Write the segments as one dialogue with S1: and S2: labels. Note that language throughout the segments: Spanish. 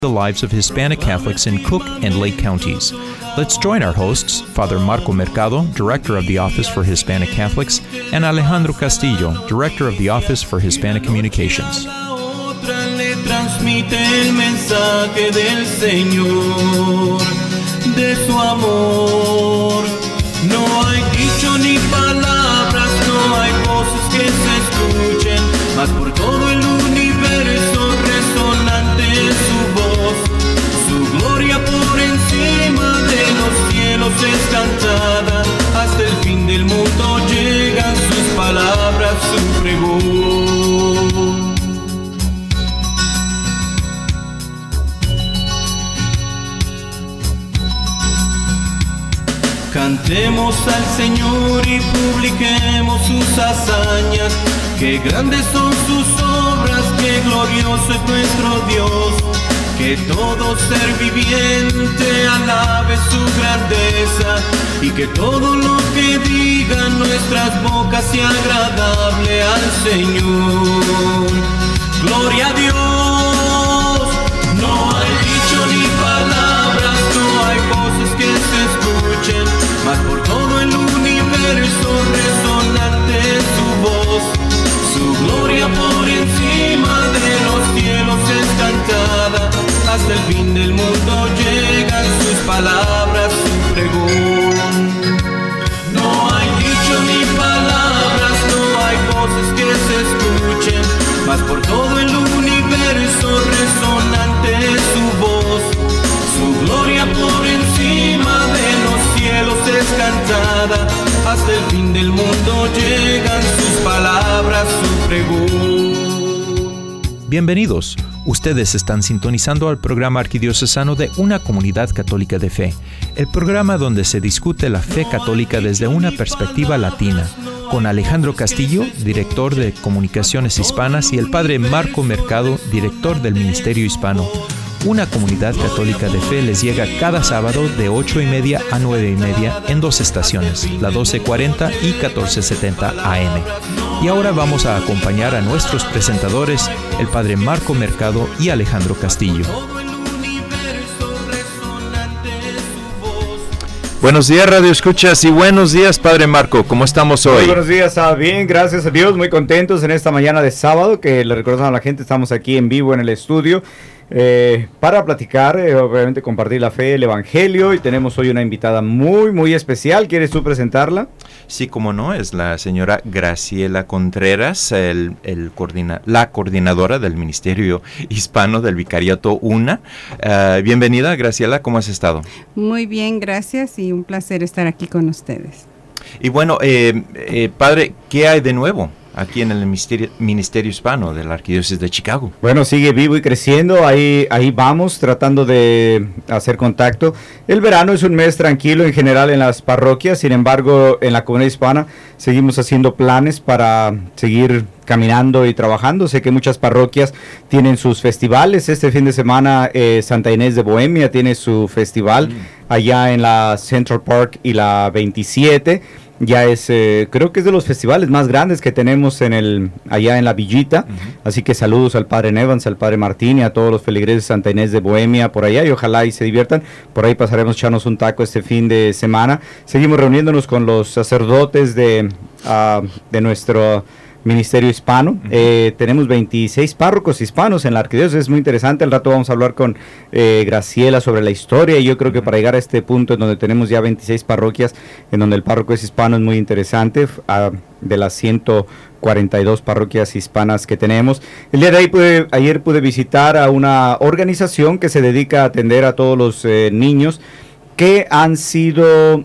S1: the lives of Hispanic Catholics in Cook and Lake counties. Let's join our hosts, Father Marco Mercado, Director of the Office for Hispanic Catholics, and Alejandro Castillo, Director of the Office for Hispanic Communications.
S2: Le transmite el mensaje del Señor, de su amor. No hay dicho ni palabras, no hay voces que se escuchen, mas por todo el universo resonante es su voz. Su gloria por encima de los cielos es cantada, hasta el fin del mundo llegan sus palabras, su pregón. Cantemos al Señor y publiquemos sus hazañas, que grandes son sus obras, que glorioso es nuestro Dios. Que todo ser viviente alabe su grandeza, y que todo lo que digan nuestras bocas sea agradable al Señor. Gloria a Dios. No hay dicho ni palabras, no hay voces que se escuchen, mas por todo el universo resonante es su voz. Su gloria por encima de los cielos es cantada, hasta el fin del mundo llegan sus palabras, su pregón. No hay dicho ni palabras, no hay voces que se escuchen, mas por todo el universo resonante es su voz. Su gloria por encima de los cielos es cantada, hasta el fin del mundo llegan sus palabras, su pregón.
S1: Bienvenidos. Ustedes están sintonizando al programa arquidiocesano de Una Comunidad Católica de Fe, el programa donde se discute la fe católica desde una perspectiva latina, con Alejandro Castillo, director de Comunicaciones Hispanas, y el Padre Marco Mercado, director del Ministerio Hispano. Una Comunidad Católica de Fe les llega cada sábado de 8:30 a 9:30 en dos estaciones, la 1240 y 1470 AM. Y ahora vamos a acompañar a nuestros presentadores, el Padre Marco Mercado y Alejandro Castillo. Buenos días, Radio Escuchas, y buenos días, Padre Marco. ¿Cómo estamos hoy?
S3: Muy buenos días, bien, gracias a Dios, muy contentos en esta mañana de sábado, que le recordamos a la gente, estamos aquí en vivo en el estudio para platicar, obviamente compartir la fe, el Evangelio, y tenemos hoy una invitada muy especial. ¿Quieres tú presentarla?
S1: Sí, como no, es la señora Graciela Contreras, la coordinadora del Ministerio Hispano del Vicariato UNA. Bienvenida, Graciela, ¿cómo has estado?
S4: Muy bien, gracias, y un placer estar aquí con ustedes.
S1: Y bueno, padre, ¿qué hay de nuevo aquí en el Ministerio Hispano de la Arquidiócesis de Chicago?
S3: Bueno, sigue vivo y creciendo, ahí vamos tratando de hacer contacto. El verano es un mes tranquilo en general en las parroquias, sin embargo, en la comunidad hispana seguimos haciendo planes para seguir caminando y trabajando. Sé que muchas parroquias tienen sus festivales. Este fin de semana Santa Inés de Bohemia tiene su festival allá en la Central Park y la 27. Ya es, creo que es de los festivales más grandes que tenemos allá en la Villita. Así que saludos al Padre Nevans, al Padre Martín y a todos los feligreses de Santa Inés de Bohemia por allá, y ojalá y se diviertan. Por ahí pasaremos a echarnos un taco este fin de semana. Seguimos reuniéndonos con los sacerdotes de nuestro Ministerio Hispano. Tenemos 26 párrocos hispanos en la arquidiócesis, es muy interesante. Al rato vamos a hablar con Graciela sobre la historia, y yo creo que para llegar a este punto en donde tenemos ya 26 parroquias, en donde el párroco es hispano, es muy interesante. De las 142 parroquias hispanas que tenemos. El día de ayer pude visitar a una organización que se dedica a atender a todos los niños que han sido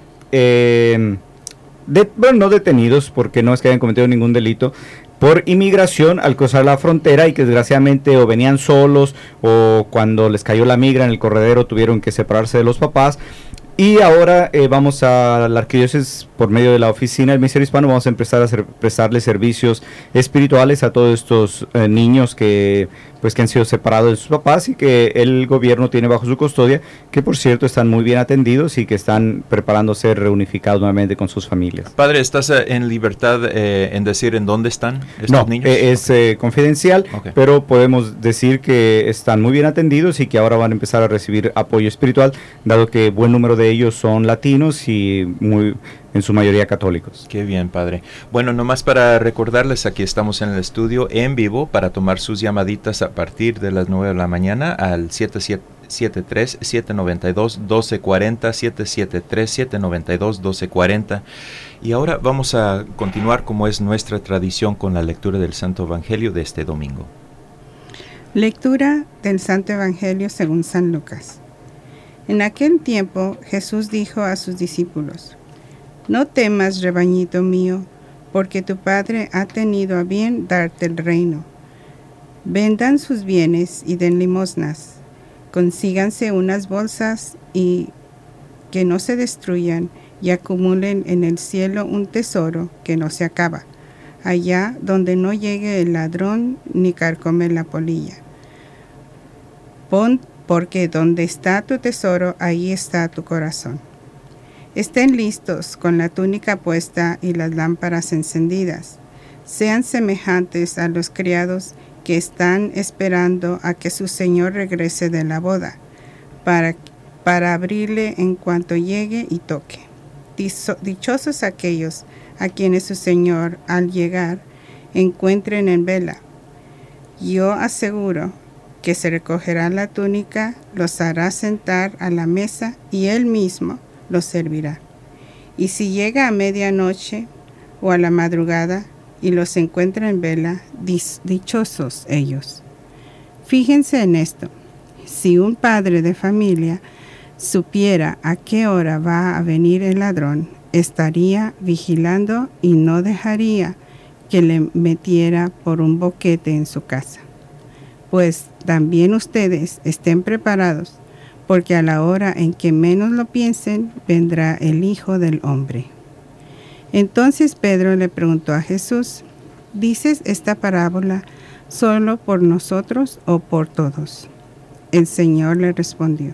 S3: no detenidos, porque no es que hayan cometido ningún delito, por inmigración al cruzar la frontera, y que desgraciadamente o venían solos, o cuando les cayó la migra en el corredero tuvieron que separarse de los papás. Y ahora vamos a la arquidiócesis por medio de la oficina del Ministerio Hispano vamos a empezar a prestarle servicios espirituales a todos estos niños que han sido separados de sus papás y que el gobierno tiene bajo su custodia, que por cierto están muy bien atendidos y que están preparando ser reunificados nuevamente con sus familias.
S1: Padre, ¿estás en libertad en decir en dónde están estos niños?
S3: Es confidencial, pero podemos decir que están muy bien atendidos y que ahora van a empezar a recibir apoyo espiritual, dado que buen número de ellos son latinos y en su mayoría católicos.
S1: Qué bien, Padre. Bueno, nomás para recordarles, aquí estamos en el estudio en vivo para tomar sus llamaditas a partir de las 9 de la mañana al 773-792-1240, 773-792-1240. Y ahora vamos a continuar, como es nuestra tradición, con la lectura del Santo Evangelio de este domingo.
S4: Lectura del Santo Evangelio según San Lucas. En aquel tiempo Jesús dijo a sus discípulos: No temas, rebañito mío, porque tu Padre ha tenido a bien darte el reino. Vendan sus bienes y den limosnas. Consíganse unas bolsas y que no se destruyan, y acumulen en el cielo un tesoro que no se acaba, allá donde no llegue el ladrón ni carcome la polilla. Porque donde está tu tesoro, ahí está tu corazón. Estén listos con la túnica puesta y las lámparas encendidas. Sean semejantes a los criados que están esperando a que su señor regrese de la boda, para abrirle en cuanto llegue y toque. Dichosos aquellos a quienes su señor, al llegar, encuentren en vela. Yo aseguro que se recogerá la túnica, los hará sentar a la mesa y él mismo los servirá. Y si llega a medianoche o a la madrugada y los encuentra en vela, dichosos ellos. Fíjense en esto: si un padre de familia supiera a qué hora va a venir el ladrón, estaría vigilando y no dejaría que le metiera por un boquete en su casa. Pues también ustedes estén preparados, porque a la hora en que menos lo piensen, vendrá el Hijo del Hombre. Entonces Pedro le preguntó a Jesús: ¿Dices esta parábola solo por nosotros o por todos? El Señor le respondió: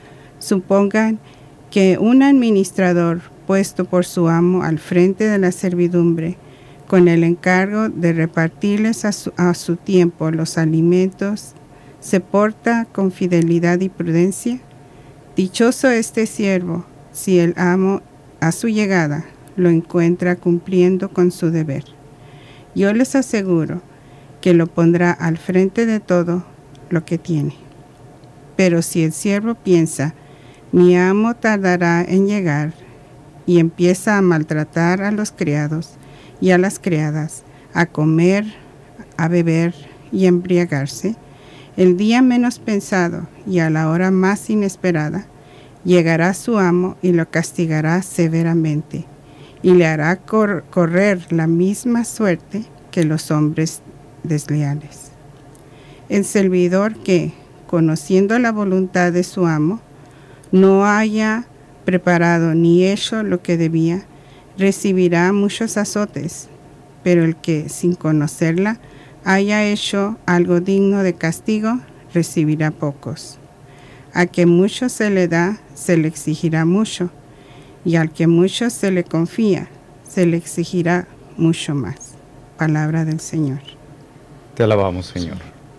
S4: Supongan que un administrador puesto por su amo al frente de la servidumbre, con el encargo de repartirles a su tiempo los alimentos, se porta con fidelidad y prudencia. Dichoso este siervo, si el amo a su llegada lo encuentra cumpliendo con su deber. Yo les aseguro que lo pondrá al frente de todo lo que tiene. Pero si el siervo piensa: mi amo tardará en llegar, y empieza a maltratar a los criados y a las criadas, a comer, a beber y a embriagarse, el día menos pensado y a la hora más inesperada, llegará su amo y lo castigará severamente, y le hará correr la misma suerte que los hombres desleales. El servidor que, conociendo la voluntad de su amo, no haya preparado ni hecho lo que debía, recibirá muchos azotes, pero el que, sin conocerla, haya hecho algo digno de castigo, recibirá pocos. A que mucho se le da, se le exigirá mucho, y al que mucho se le confía, se le exigirá mucho más. Palabra del Señor.
S3: Te alabamos, Señor.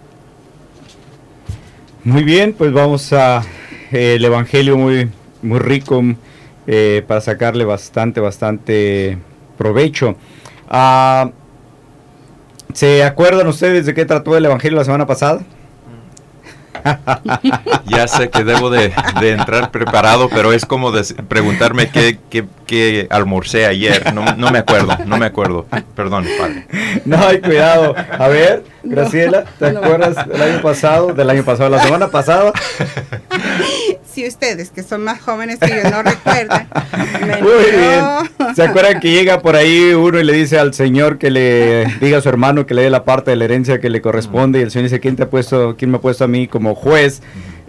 S3: Muy bien, pues vamos a el Evangelio muy rico, para sacarle bastante provecho. ¿Se acuerdan ustedes de qué trató el Evangelio la semana pasada?
S1: Ya sé que debo de entrar preparado, pero es como preguntarme qué almorcé ayer. No me acuerdo. Perdón, padre.
S3: No, hay cuidado. A ver, Graciela, ¿te acuerdas del año pasado, la semana pasada?
S4: Si ustedes, que son más jóvenes que yo, no recuerdan.
S3: Muy bien. ¿Se acuerdan que llega por ahí uno y le dice al Señor que le diga a su hermano que le dé la parte de la herencia que le corresponde? Y el Señor dice: ¿quién me ha puesto a mí como juez?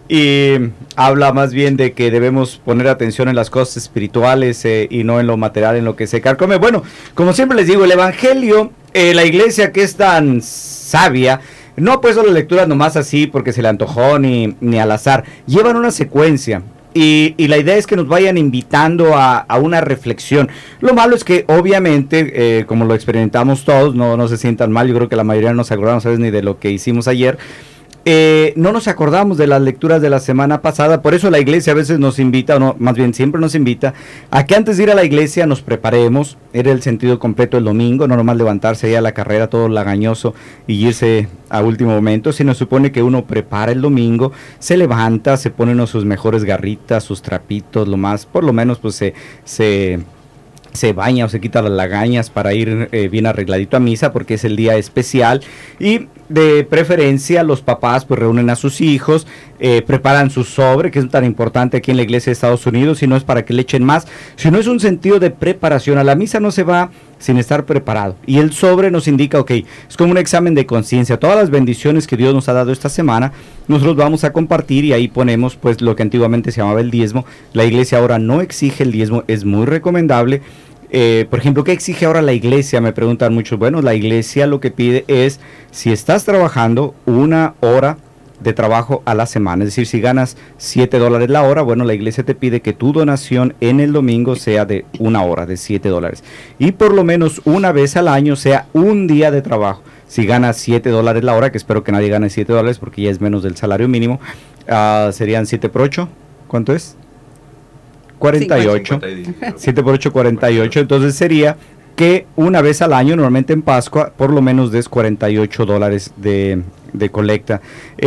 S3: y habla más bien de que debemos poner atención en las cosas espirituales y no en lo material, en lo que se carcome. Bueno, como siempre les digo, el Evangelio, la iglesia que es tan sabia, no ha puesto las lecturas nomás así porque se le antojó ni al azar, llevan una secuencia. Y la idea es que nos vayan invitando a una reflexión. Lo malo es que obviamente, como lo experimentamos todos, no se sientan mal, yo creo que la mayoría no nos acordamos, ¿sabes?, ni de lo que hicimos ayer. No nos acordamos de las lecturas de la semana pasada, por eso la iglesia a veces nos invita, o no, más bien siempre nos invita, a que antes de ir a la iglesia nos preparemos. Era el sentido completo el domingo, no nomás levantarse ahí a la carrera todo lagañoso y irse a último momento, sino supone que uno prepara el domingo, se levanta, se pone uno sus mejores garritas, sus trapitos, por lo menos pues se baña o se quita las lagañas para ir bien arregladito a misa, porque es el día especial, y de preferencia los papás pues reúnen a sus hijos, preparan su sobre, que es tan importante aquí en la iglesia de Estados Unidos, y no es para que le echen más, sino es un sentido de preparación. A la misa no se va sin estar preparado, y el sobre nos indica, ok, es como un examen de conciencia, todas las bendiciones que Dios nos ha dado esta semana, nosotros vamos a compartir, y ahí ponemos pues lo que antiguamente se llamaba el diezmo. La iglesia ahora no exige el diezmo, es muy recomendable. Por ejemplo, ¿qué exige ahora la iglesia? Me preguntan muchos. Bueno, la iglesia lo que pide es, si estás trabajando 1 hora de trabajo a la semana, es decir, si ganas $7 la hora, bueno, la iglesia te pide que tu donación en el domingo sea de 1 hora, de $7, y por lo menos una vez al año sea un día de trabajo. Si ganas $7 la hora, que espero que nadie gane $7 porque ya es menos del salario mínimo, serían 7 por 8, ¿cuánto es? 48, 7 por 8, 48, entonces sería que una vez al año, normalmente en Pascua, por lo menos des $48 de colecta.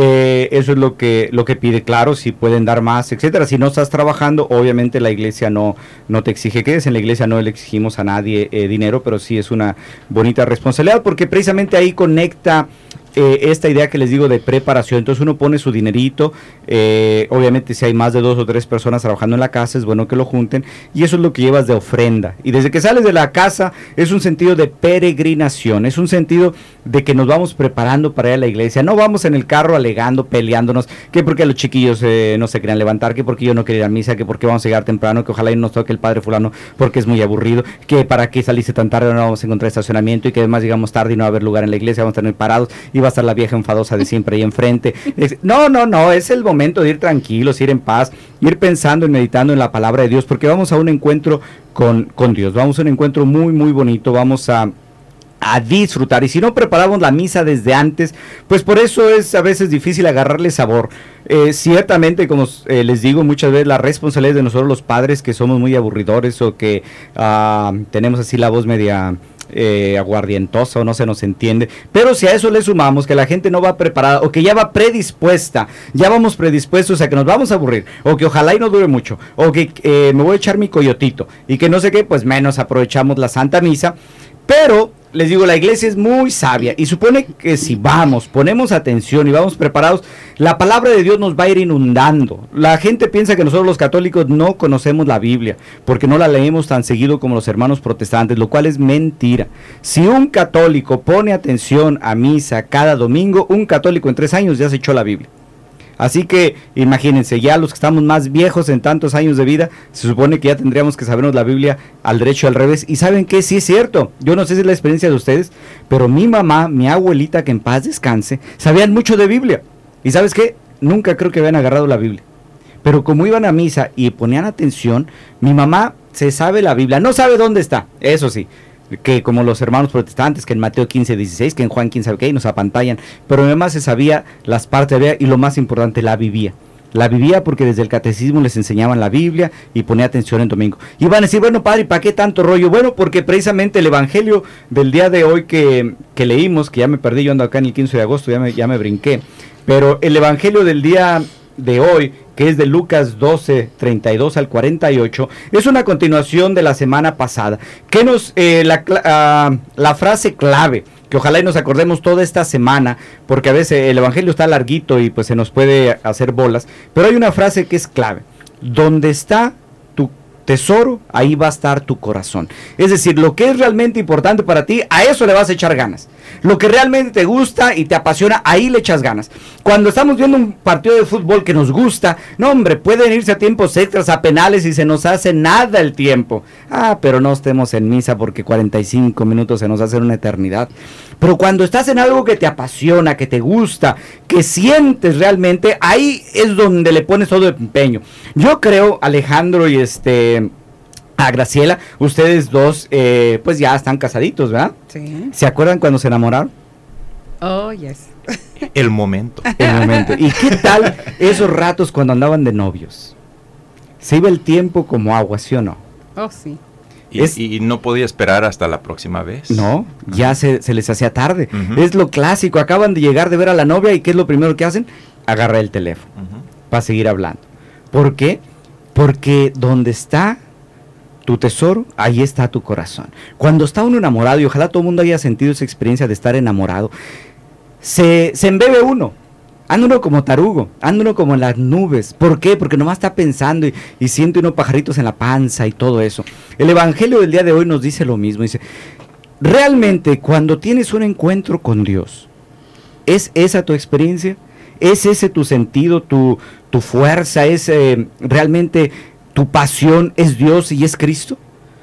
S3: Eso es lo que pide. Claro, si pueden dar más, etcétera. Si no estás trabajando, obviamente la iglesia no te exige que des. En la iglesia no le exigimos a nadie dinero, pero sí es una bonita responsabilidad, porque precisamente ahí conecta esta idea que les digo de preparación. Entonces uno pone su dinerito, obviamente si hay más de 2 o 3 personas trabajando en la casa, es bueno que lo junten, y eso es lo que llevas de ofrenda. Y desde que sales de la casa es un sentido de peregrinación, es un sentido de que nos vamos preparando para ir a la iglesia. No vamos en el carro alegando, peleándonos, que porque los chiquillos no se querían levantar, que porque yo no quería ir a misa, que porque vamos a llegar temprano, que ojalá y nos toque el padre fulano porque es muy aburrido, que para qué saliste tan tarde, no vamos a encontrar estacionamiento, y que además llegamos tarde y no va a haber lugar en la iglesia, vamos a tener parados, y va a estar la vieja enfadosa de siempre ahí enfrente. No, es el momento de ir tranquilos, ir en paz, ir pensando y meditando en la palabra de Dios, porque vamos a un encuentro con Dios, vamos a un encuentro muy, muy bonito, vamos a disfrutar. Y si no preparamos la misa desde antes, pues por eso es a veces difícil agarrarle sabor. Ciertamente, como les digo, muchas veces la responsabilidad de nosotros los padres, que somos muy aburridores, o que tenemos así la voz media aguardientosa, o no se nos entiende. Pero si a eso le sumamos que la gente no va preparada, o que ya va predispuesta, ya vamos predispuestos a que nos vamos a aburrir, o que ojalá y no dure mucho, o que me voy a echar mi coyotito, y que no sé qué, pues menos aprovechamos la Santa Misa. Pero les digo, la iglesia es muy sabia, y supone que si vamos, ponemos atención y vamos preparados, la palabra de Dios nos va a ir inundando. La gente piensa que nosotros los católicos no conocemos la Biblia, porque no la leemos tan seguido como los hermanos protestantes, lo cual es mentira. Si un católico pone atención a misa cada domingo, un católico en 3 años ya se echó la Biblia. Así que imagínense, ya los que estamos más viejos en tantos años de vida, se supone que ya tendríamos que sabernos la Biblia al derecho y al revés. Y ¿saben qué? Sí es cierto. Yo no sé si es la experiencia de ustedes, pero mi mamá, mi abuelita, que en paz descanse, sabían mucho de Biblia. ¿Y sabes qué? Nunca creo que habían agarrado la Biblia. Pero como iban a misa y ponían atención, mi mamá se sabe la Biblia. No sabe dónde está, eso sí, que como los hermanos protestantes, que en Mateo 15:16, que en Juan 15 qué, y nos apantallan, pero además se sabía las partes de la Biblia, y lo más importante, la vivía porque desde el catecismo les enseñaban la Biblia y ponía atención en domingo. Y van a decir, bueno, padre, ¿para qué tanto rollo? Bueno, porque precisamente el evangelio del día de hoy que leímos, que ya me perdí, yo ando acá en el 15 de agosto, ya me brinqué, pero el evangelio del día de hoy, que es de Lucas 12, 32 al 48, es una continuación de la semana pasada, que nos la frase clave, que ojalá y nos acordemos toda esta semana, porque a veces el evangelio está larguito y pues se nos puede hacer bolas, pero hay una frase que es clave: donde está tu tesoro, ahí va a estar tu corazón. Es decir, lo que es realmente importante para ti, a eso le vas a echar ganas. Lo que realmente te gusta y te apasiona, ahí le echas ganas. Cuando estamos viendo un partido de fútbol que nos gusta, no hombre, pueden irse a tiempos extras, a penales y se nos hace nada el tiempo. Pero no estemos en misa porque 45 minutos se nos hacen una eternidad. Pero cuando estás en algo que te apasiona, que te gusta, que sientes realmente, ahí es donde le pones todo el empeño. Yo creo, Alejandro y a Graciela, ustedes dos pues ya están casaditos, ¿verdad?
S4: Sí.
S3: ¿Se acuerdan cuando se enamoraron?
S4: Oh, yes.
S1: El momento.
S3: El momento. ¿Y qué tal esos ratos cuando andaban de novios? Se iba el tiempo como agua, ¿sí o no?
S4: Oh, sí.
S1: Y no podía esperar hasta la próxima vez.
S3: No, ya se les hacía tarde.
S1: Uh-huh.
S3: Es lo clásico, acaban de llegar de ver a la novia y ¿qué es lo primero que hacen? Agarrar el teléfono para seguir hablando. ¿Por qué? Porque donde está tu tesoro, ahí está tu corazón. Cuando está uno enamorado, y ojalá todo el mundo haya sentido esa experiencia de estar enamorado, se embebe uno. Anda uno como tarugo, anda uno como en las nubes. ¿Por qué? Porque nomás está pensando y siente unos pajaritos en la panza y todo eso. El Evangelio del día de hoy nos dice lo mismo. Dice, realmente cuando tienes un encuentro con Dios, ¿es esa tu experiencia? ¿Es ese tu sentido, tu fuerza? ¿Es realmente tu pasión? ¿Es Dios y es Cristo?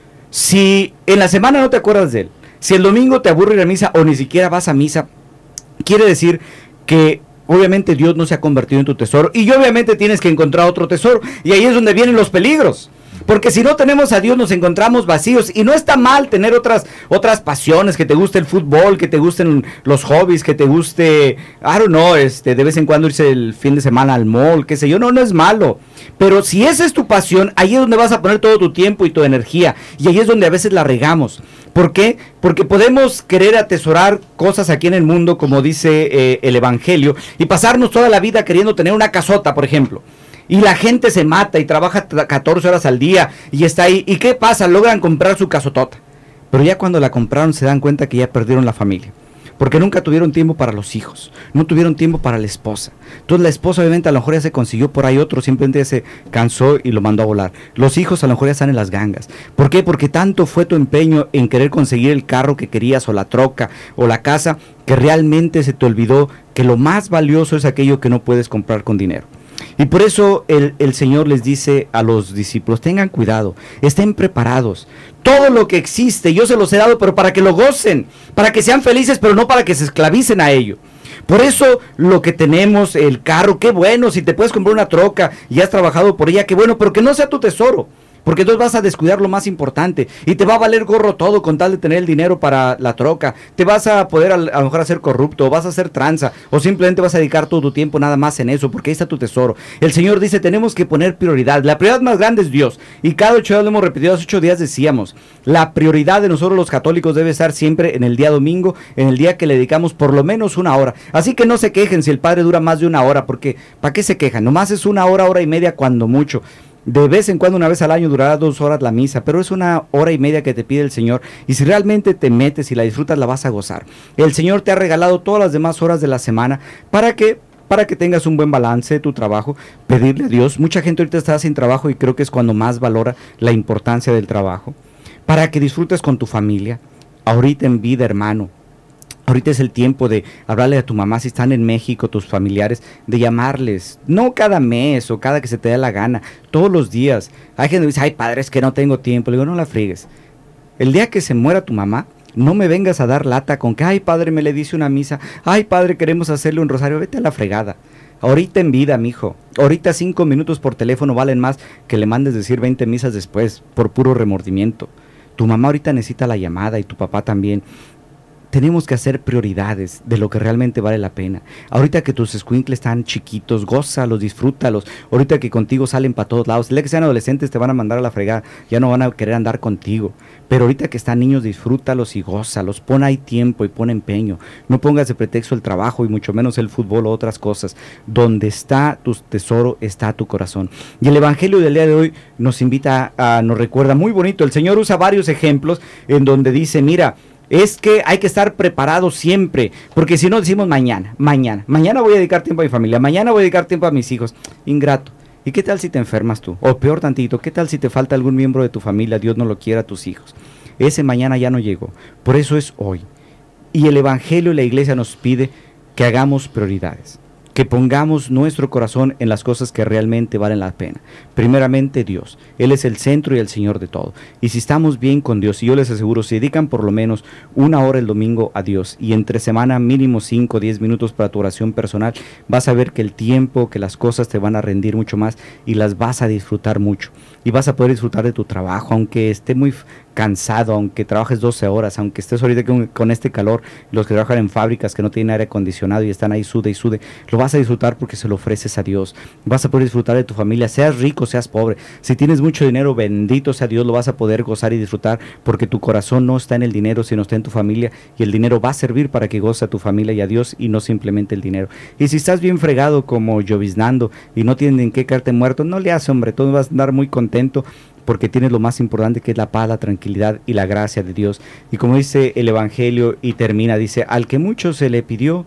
S3: Si en la semana no te acuerdas de Él, si el domingo te aburre ir a misa o ni siquiera vas a misa, quiere decir que obviamente Dios no se ha convertido en tu tesoro y obviamente tienes que encontrar otro tesoro y ahí es donde vienen los peligros. Porque si no tenemos a Dios nos encontramos vacíos y no está mal tener otras pasiones, que te guste el fútbol, que te gusten los hobbies, que te guste, de vez en cuando irse el fin de semana al mall, qué sé yo, no es malo. Pero si esa es tu pasión, ahí es donde vas a poner todo tu tiempo y tu energía y ahí es donde a veces la regamos. ¿Por qué? Porque podemos querer atesorar cosas aquí en el mundo, como dice el Evangelio, y pasarnos toda la vida queriendo tener una casota, por ejemplo. Y la gente se mata y trabaja 14 horas al día y está ahí. ¿Y qué pasa? Logran comprar su casotota. Pero ya cuando la compraron se dan cuenta que ya perdieron la familia. Porque nunca tuvieron tiempo para los hijos. No tuvieron tiempo para la esposa. Entonces la esposa obviamente a lo mejor ya se consiguió por ahí otro. Simplemente ya se cansó y lo mandó a volar. Los hijos a lo mejor ya están en las gangas. ¿Por qué? Porque tanto fue tu empeño en querer conseguir el carro que querías o la troca o la casa que realmente se te olvidó que lo más valioso es aquello que no puedes comprar con dinero. Y por eso el Señor les dice a los discípulos, tengan cuidado, estén preparados. Todo lo que existe, yo se los he dado, pero para que lo gocen, para que sean felices, pero no para que se esclavicen a ello. Por eso lo que tenemos, el carro, qué bueno, si te puedes comprar una troca y has trabajado por ella, qué bueno, pero que no sea tu tesoro. Porque entonces vas a descuidar lo más importante y te va a valer gorro todo con tal de tener el dinero para la troca. Te vas a poder a lo mejor hacer corrupto, o vas a hacer tranza, o simplemente vas a dedicar todo tu tiempo nada más en eso, porque ahí está tu tesoro. El Señor dice, tenemos que poner prioridad. La prioridad más grande es Dios. Y cada 8 días lo hemos repetido, hace 8 días decíamos, la prioridad de nosotros los católicos debe estar siempre en el día domingo, en el día que le dedicamos por lo menos 1 hora. Así que no se quejen si el Padre dura más de 1 hora, porque ¿para qué se quejan? Nomás es 1 hora, hora y media cuando mucho. De vez en cuando, una vez al año, durará 2 horas la misa, pero es 1 hora y media que te pide el Señor, y si realmente te metes y la disfrutas, la vas a gozar. El Señor te ha regalado todas las demás horas de la semana para que tengas un buen balance de tu trabajo, pedirle a Dios. Mucha gente ahorita está sin trabajo y creo que es cuando más valora la importancia del trabajo, para que disfrutes con tu familia, ahorita en vida, hermano. Ahorita es el tiempo de hablarle a tu mamá si están en México, tus familiares, de llamarles, no cada mes o cada que se te dé la gana, todos los días. Hay gente que dice, ay padre, es que no tengo tiempo. Le digo, no la friegues. El día que se muera tu mamá, no me vengas a dar lata con que, ay padre, me le dice una misa, ay padre, queremos hacerle un rosario, vete a la fregada. Ahorita en vida, mijo, ahorita 5 minutos por teléfono valen más que le mandes decir 20 misas después, por puro remordimiento. Tu mamá ahorita necesita la llamada y tu papá también. Tenemos que hacer prioridades de lo que realmente vale la pena. Ahorita que tus escuincles están chiquitos, gózalos, disfrútalos. Ahorita que contigo salen para todos lados. El día que sean adolescentes te van a mandar a la fregada, ya no van a querer andar contigo. Pero ahorita que están niños, disfrútalos y gózalos. Pon ahí tiempo y pon empeño. No pongas de pretexto el trabajo y mucho menos el fútbol o otras cosas. Donde está tu tesoro, está tu corazón. Y el Evangelio del día de hoy nos recuerda muy bonito. El Señor usa varios ejemplos en donde dice, mira, es que hay que estar preparados siempre, porque si no decimos mañana voy a dedicar tiempo a mi familia, mañana voy a dedicar tiempo a mis hijos. Ingrato. ¿Y qué tal si te enfermas tú? O peor tantito, ¿qué tal si te falta algún miembro de tu familia? Dios no lo quiera, tus hijos. Ese mañana ya no llegó. Por eso es hoy. Y el Evangelio y la iglesia nos pide que hagamos prioridades, que pongamos nuestro corazón en las cosas que realmente valen la pena. Primeramente Dios, Él es el centro y el Señor de todo. Y si estamos bien con Dios, y yo les aseguro, si dedican por lo menos 1 hora el domingo a Dios, y entre semana mínimo 5 o 10 minutos para tu oración personal, vas a ver que el tiempo, que las cosas te van a rendir mucho más, y las vas a disfrutar mucho. Y vas a poder disfrutar de tu trabajo, aunque esté muy cansado, aunque trabajes 12 horas, aunque estés ahorita con este calor, los que trabajan en fábricas que no tienen aire acondicionado y están ahí sude y sude, lo vas a disfrutar porque se lo ofreces a Dios. Vas a poder disfrutar de tu familia, seas rico, seas pobre. Si tienes mucho dinero, bendito sea Dios, lo vas a poder gozar y disfrutar porque tu corazón no está en el dinero, sino está en tu familia, y el dinero va a servir para que goce a tu familia y a Dios, y no simplemente el dinero. Y si estás bien fregado como lloviznando y no tienes en qué caerte muerto, no le haces, hombre, tú vas a andar muy contento porque tienes lo más importante, que es la paz, la tranquilidad y la gracia de Dios. Y como dice el Evangelio y termina, dice, al que mucho se le dio,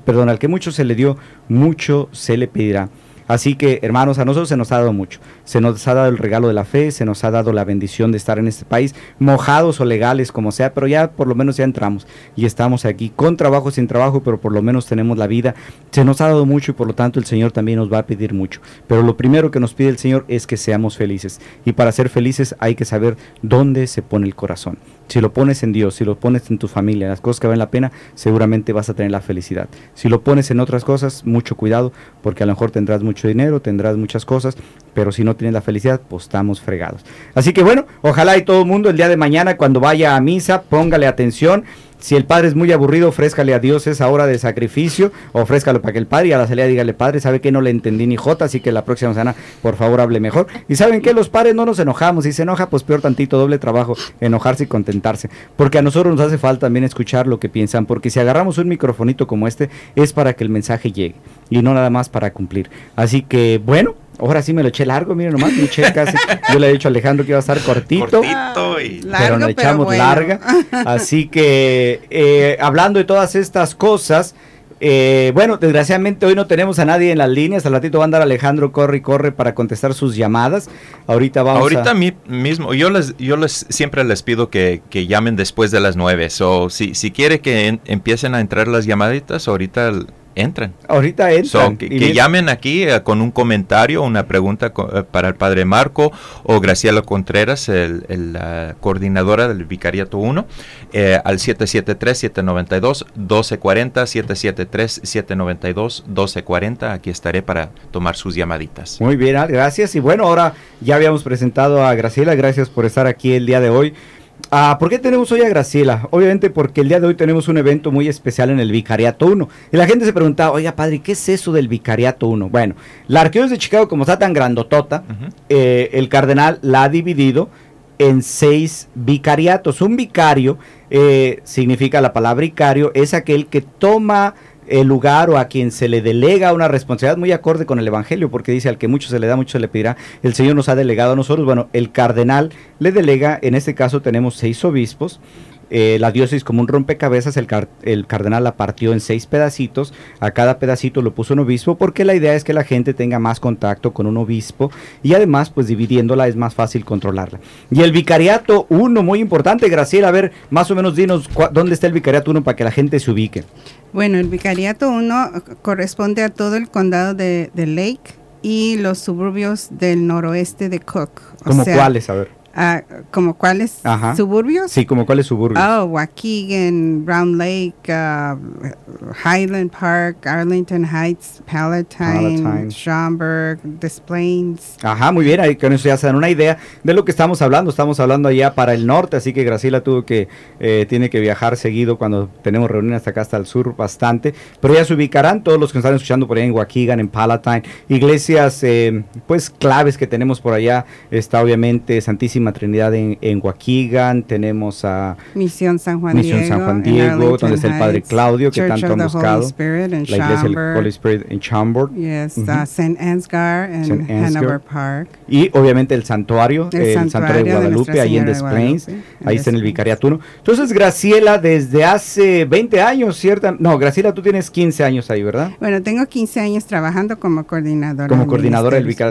S3: mucho se le pedirá. Así que, hermanos, a nosotros se nos ha dado mucho. Se nos ha dado el regalo de la fe, se nos ha dado la bendición de estar en este país, mojados o legales, como sea, pero ya por lo menos ya entramos y estamos aquí, con trabajo, sin trabajo, pero por lo menos tenemos la vida. Se nos ha dado mucho y por lo tanto el Señor también nos va a pedir mucho. Pero lo primero que nos pide el Señor es que seamos felices. Y para ser felices hay que saber dónde se pone el corazón. Si lo pones en Dios, si lo pones en tu familia, las cosas que valen la pena, seguramente vas a tener la felicidad. Si lo pones en otras cosas, mucho cuidado, porque a lo mejor tendrás mucho dinero, tendrás muchas cosas, pero si no tienes la felicidad, pues estamos fregados. Así que bueno, ojalá y todo el mundo el día de mañana cuando vaya a misa, póngale atención. Si el padre es muy aburrido, ofrézcale a Dios esa hora de sacrificio, ofrézcalo para que el padre, y a la salida dígale, padre, ¿sabe qué? No le entendí ni jota, así que la próxima semana, por favor, hable mejor. Y ¿saben qué? Los padres no nos enojamos, si se enoja, pues peor tantito, doble trabajo, enojarse y contentarse, porque a nosotros nos hace falta también escuchar lo que piensan, porque si agarramos un microfonito como este, es para que el mensaje llegue, y no nada más para cumplir. Así que, bueno, ahora sí me lo eché largo, miren nomás, me eché casi, yo le he dicho a Alejandro que iba a estar cortito pero nos echamos bueno. Larga, así que hablando de todas estas cosas, bueno, desgraciadamente hoy no tenemos a nadie en las líneas, al ratito va a andar Alejandro, corre y corre para contestar sus llamadas, ahorita
S1: mismo, yo les siempre les pido que llamen después de las 9, so, si quiere que empiecen a entrar las llamaditas, ahorita entran. Que llamen aquí con un comentario, una pregunta para el Padre Marco o Graciela Contreras, la coordinadora del Vicariato 1, al 773-792-1240, 773-792-1240. Aquí estaré para tomar sus llamaditas.
S3: Muy bien, gracias. Y bueno, ahora ya habíamos presentado a Graciela, gracias por estar aquí el día de hoy. ¿Por qué tenemos hoy a Graciela? Obviamente porque el día de hoy tenemos un evento muy especial en el Vicariato 1. Y la gente se preguntaba, oiga padre, ¿qué es eso del Vicariato 1? Bueno, la Arquidiócesis de Chicago, como está tan grandotota, el cardenal la ha dividido en 6 vicariatos. Un vicario, significa la palabra vicario, es aquel que toma el lugar o a quien se le delega una responsabilidad muy acorde con el Evangelio, porque dice al que mucho se le da, mucho se le pedirá. El Señor nos ha delegado a nosotros, bueno, el cardenal le delega, en este caso tenemos 6 obispos, la diócesis como un rompecabezas, el cardenal la partió en 6 pedacitos, a cada pedacito lo puso un obispo, porque la idea es que la gente tenga más contacto con un obispo, y además pues dividiéndola es más fácil controlarla. Y el Vicariato 1, muy importante, Graciela, a ver, más o menos dinos dónde está el Vicariato 1 para que la gente se ubique.
S4: Bueno, el Vicariato 1 corresponde a todo el condado de Lake y los suburbios del noroeste de Cook.
S3: ¿Cómo cuáles? A ver.
S4: ¿Como cuáles suburbios?
S3: Sí, como cuáles suburbios.
S4: Waukegan, Brown Lake, Highland Park, Arlington Heights, Palatine, Schaumburg, Des Plaines.
S3: Ajá, muy bien, ahí con eso ya se dan una idea de lo que estamos hablando. Estamos hablando allá para el norte, así que Graciela tiene que viajar seguido cuando tenemos reuniones hasta acá, hasta el sur, bastante. Pero ya se ubicarán todos los que nos están escuchando por ahí en Waukegan, en Palatine. Iglesias, pues claves que tenemos por allá, está obviamente Santísima Trinidad en Waukegan, tenemos a
S4: Misión San Juan Diego,
S3: donde está el Padre Claudio, que tanto han buscado, la Iglesia del Holy Spirit en Schaumburg,
S4: St. Ansgar en Hanover Park,
S3: y obviamente el santuario de Guadalupe, ahí en Des Plaines, ahí está en el Vicariato 1. Entonces Graciela, desde hace 20 años, ¿cierto? No, Graciela, tú tienes 15 años ahí, ¿verdad?
S4: Bueno, tengo 15 años trabajando como coordinadora.
S3: Como coordinadora del Vicariato.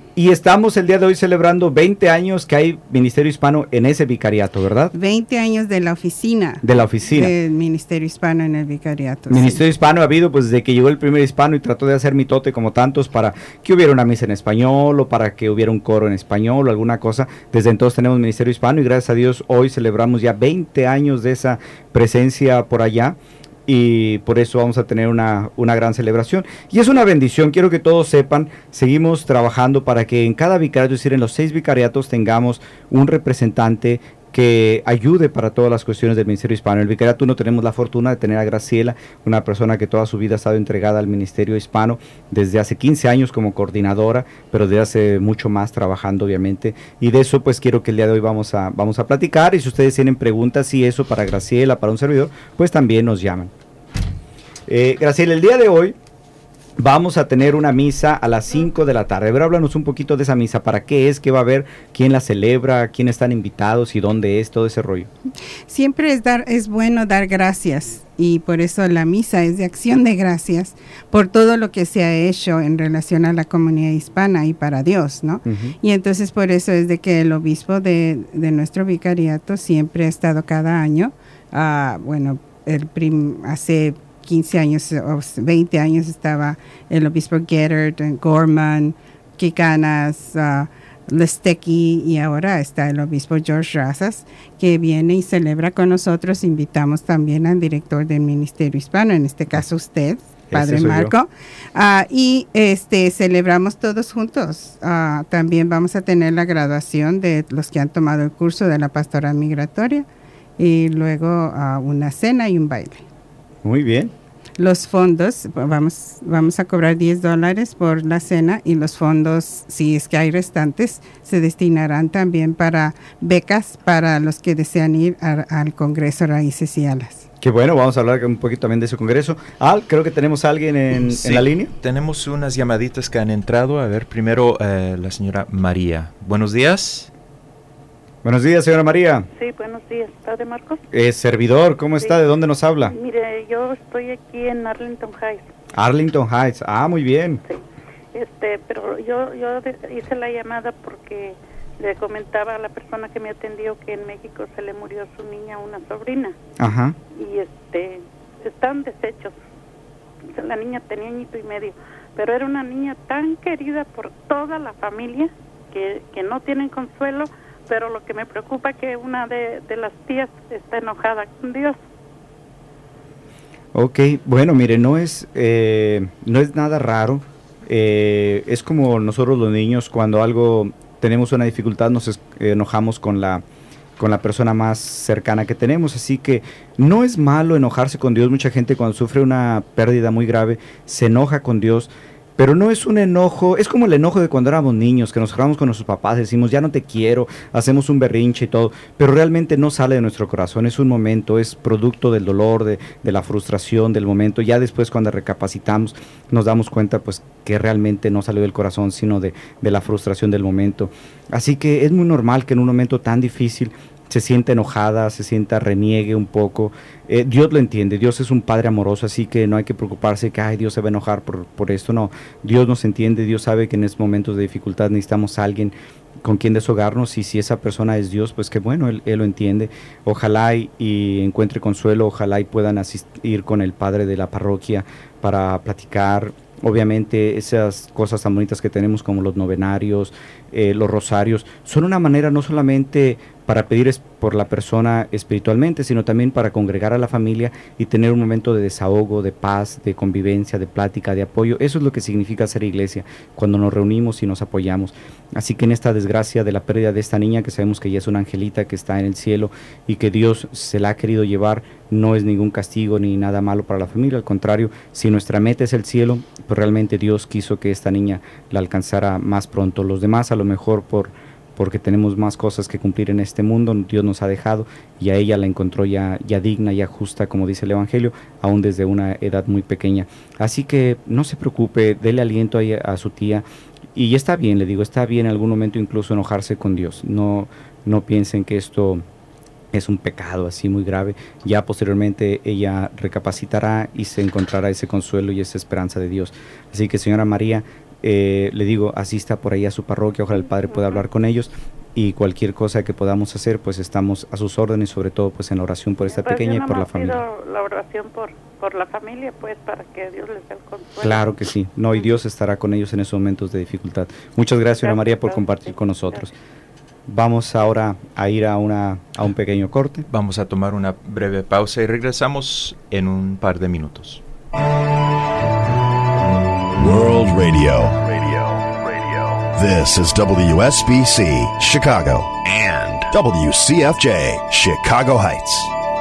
S3: Y estamos el día de hoy celebrando 20 años que hay Ministerio Hispano en ese vicariato, ¿verdad?
S4: 20 años de la oficina.
S3: De la oficina.
S4: Del Ministerio Hispano en el vicariato.
S3: Ministerio Hispano ha habido pues desde que llegó el primer hispano y trató de hacer mitote como tantos para que hubiera una misa en español o para que hubiera un coro en español o alguna cosa. Desde entonces tenemos Ministerio Hispano y gracias a Dios hoy celebramos ya 20 años de esa presencia por allá. Y por eso vamos a tener una gran celebración. Y es una bendición, quiero que todos sepan, seguimos trabajando para que en cada vicariato, es decir, en los 6 vicariatos tengamos un representante que ayude para todas las cuestiones del Ministerio Hispano. En el vicariato 1 tenemos la fortuna de tener a Graciela, una persona que toda su vida ha estado entregada al Ministerio Hispano, desde hace 15 años como coordinadora, pero desde hace mucho más trabajando obviamente, y de eso pues quiero que el día de hoy vamos a platicar, y si ustedes tienen preguntas y eso para Graciela, para un servidor, pues también nos llaman. Graciela, el día de hoy vamos a tener una misa a las 5 de la tarde. A ver, háblanos un poquito de esa misa. ¿Para qué es? ¿Qué va a haber? ¿Quién la celebra? ¿Quién están invitados? ¿Y dónde es? Todo ese rollo.
S4: Siempre es bueno dar gracias, y por eso la misa es de acción de gracias por todo lo que se ha hecho en relación a la comunidad hispana y para Dios, ¿no? Y entonces por eso es de que el obispo de nuestro vicariato siempre ha estado cada año, hace 15 años o 20 años estaba el obispo Gettert, Gorman, Quicanas, Lestecky, y ahora está el obispo George Razas, que viene y celebra con nosotros. Invitamos también al director del Ministerio Hispano, en este caso usted, Padre Marco, y celebramos todos juntos. También vamos a tener la graduación de los que han tomado el curso de la pastoral migratoria, y luego una cena y un baile.
S3: Muy bien.
S4: Los fondos, vamos a cobrar $10 por la cena, y los fondos, si es que hay restantes, se destinarán también para becas para los que desean ir al Congreso Raíces y Alas.
S3: Qué bueno, vamos a hablar un poquito también de ese congreso. Creo que tenemos a alguien en la línea.
S1: Tenemos unas llamaditas que han entrado. A ver, primero la señora María. Buenos días.
S3: Buenos días, señora María.
S5: Sí, buenos días, ¿Padre Marcos?
S3: Servidor, ¿cómo está? ¿De dónde nos habla?
S5: Mire, yo estoy aquí en Arlington Heights.
S3: Arlington Heights, muy bien.
S5: Sí, pero yo hice la llamada porque le comentaba a la persona que me atendió que en México se le murió su niña, una sobrina.
S3: Ajá.
S5: Y están deshechos. La niña tenía 1 año y medio, pero era una niña tan querida por toda la familia que no tienen consuelo. Pero lo que me preocupa es que una de las tías está enojada con Dios. Ok,
S3: bueno, mire, no es nada raro. Es como nosotros los niños, cuando tenemos una dificultad, nos enojamos con la persona más cercana que tenemos. Así que no es malo enojarse con Dios. Mucha gente cuando sufre una pérdida muy grave se enoja con Dios. Pero no es un enojo, es como el enojo de cuando éramos niños, que nos enojamos con nuestros papás, decimos ya no te quiero, hacemos un berrinche y todo, pero realmente no sale de nuestro corazón, es un momento, es producto del dolor, de la frustración del momento. Ya después cuando recapacitamos nos damos cuenta pues que realmente no salió del corazón, sino de la frustración del momento. Así que es muy normal que en un momento tan difícil se sienta enojada, se sienta reniegue un poco. Dios lo entiende, Dios es un Padre amoroso, así que no hay que preocuparse que Dios se va a enojar por esto. No, Dios nos entiende, Dios sabe que en estos momentos de dificultad necesitamos a alguien con quien deshogarnos, y si esa persona es Dios, pues que bueno, Él lo entiende. Ojalá y encuentre consuelo, ojalá y puedan asistir con el padre de la parroquia para platicar. Obviamente esas cosas tan bonitas que tenemos como los novenarios, los rosarios, son una manera no solamente para pedir por la persona espiritualmente, sino también para congregar a la familia y tener un momento de desahogo, de paz, de convivencia, de plática, de apoyo. Eso es lo que significa ser iglesia, cuando nos reunimos y nos apoyamos. Así que en esta desgracia de la pérdida de esta niña, que sabemos que ella es una angelita que está en el cielo y que Dios se la ha querido llevar, no es ningún castigo ni nada malo para la familia. Al contrario, si nuestra meta es el cielo, pues realmente Dios quiso que esta niña la alcanzara más pronto. Los demás a lo mejor porque tenemos más cosas que cumplir en este mundo, Dios nos ha dejado, y a ella la encontró ya digna, ya justa, como dice el Evangelio, aún desde una edad muy pequeña. Así que no se preocupe, dele aliento a su tía, y está bien, le digo, está bien en algún momento incluso enojarse con Dios. No piensen que esto es un pecado así muy grave. Ya posteriormente ella recapacitará y se encontrará ese consuelo y esa esperanza de Dios. Así que, señora María, le digo, asista por ahí a su parroquia, ojalá el padre pueda hablar con ellos, y cualquier cosa que podamos hacer, pues estamos a sus órdenes, sobre todo pues en la oración por esta pequeña y por la familia.
S5: La oración por la familia, pues, para que Dios les dé el consuelo.
S3: Claro que sí, no, y Dios estará con ellos en esos momentos de dificultad. Muchas gracias, Ana María, por compartir con nosotros. Vamos ahora a ir a un pequeño corte.
S1: Vamos a tomar una breve pausa y regresamos en un par de minutos.
S6: World Radio. This is WSBC, Chicago, and WCFJ, Chicago Heights.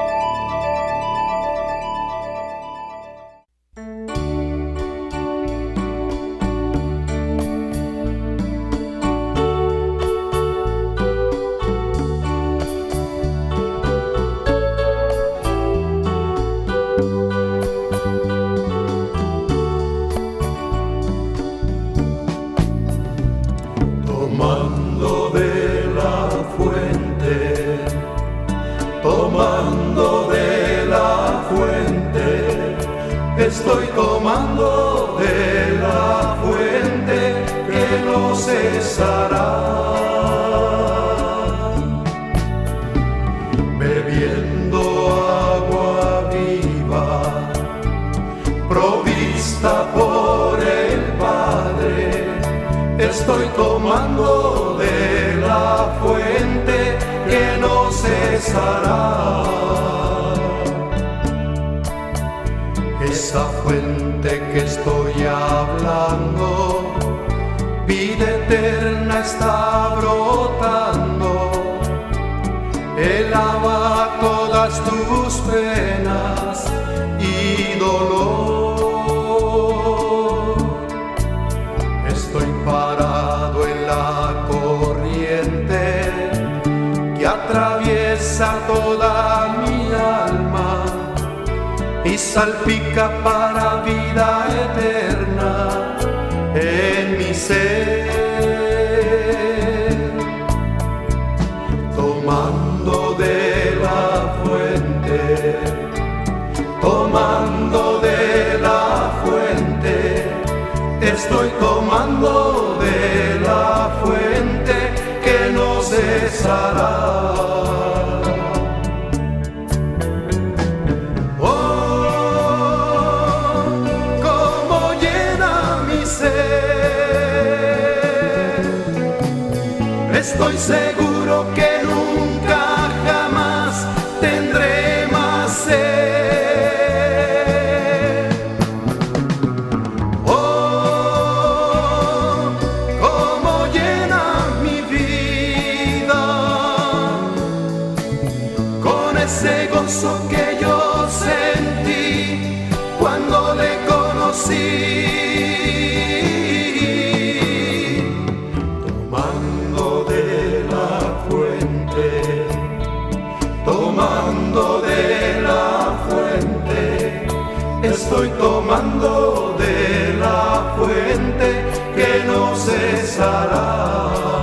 S2: Estoy tomando de la fuente que no cesará, bebiendo agua viva, provista por el Padre. Estoy tomando de la fuente que no cesará. Esa fuente que estoy hablando, vida eterna está brotando. Él lava todas tus penas y dolor. Estoy parado en la corriente que atraviesa toda mi alma y salpica para vida eterna en mi ser. Tomando de la fuente, tomando de la fuente, estoy tomando de la fuente que no cesará. Estoy seguro que nunca jamás tendré más sed. Oh, cómo llena mi vida con ese gozo que yo sentí cuando le conocí. Tomando de la fuente, estoy tomando de la fuente que no cesará.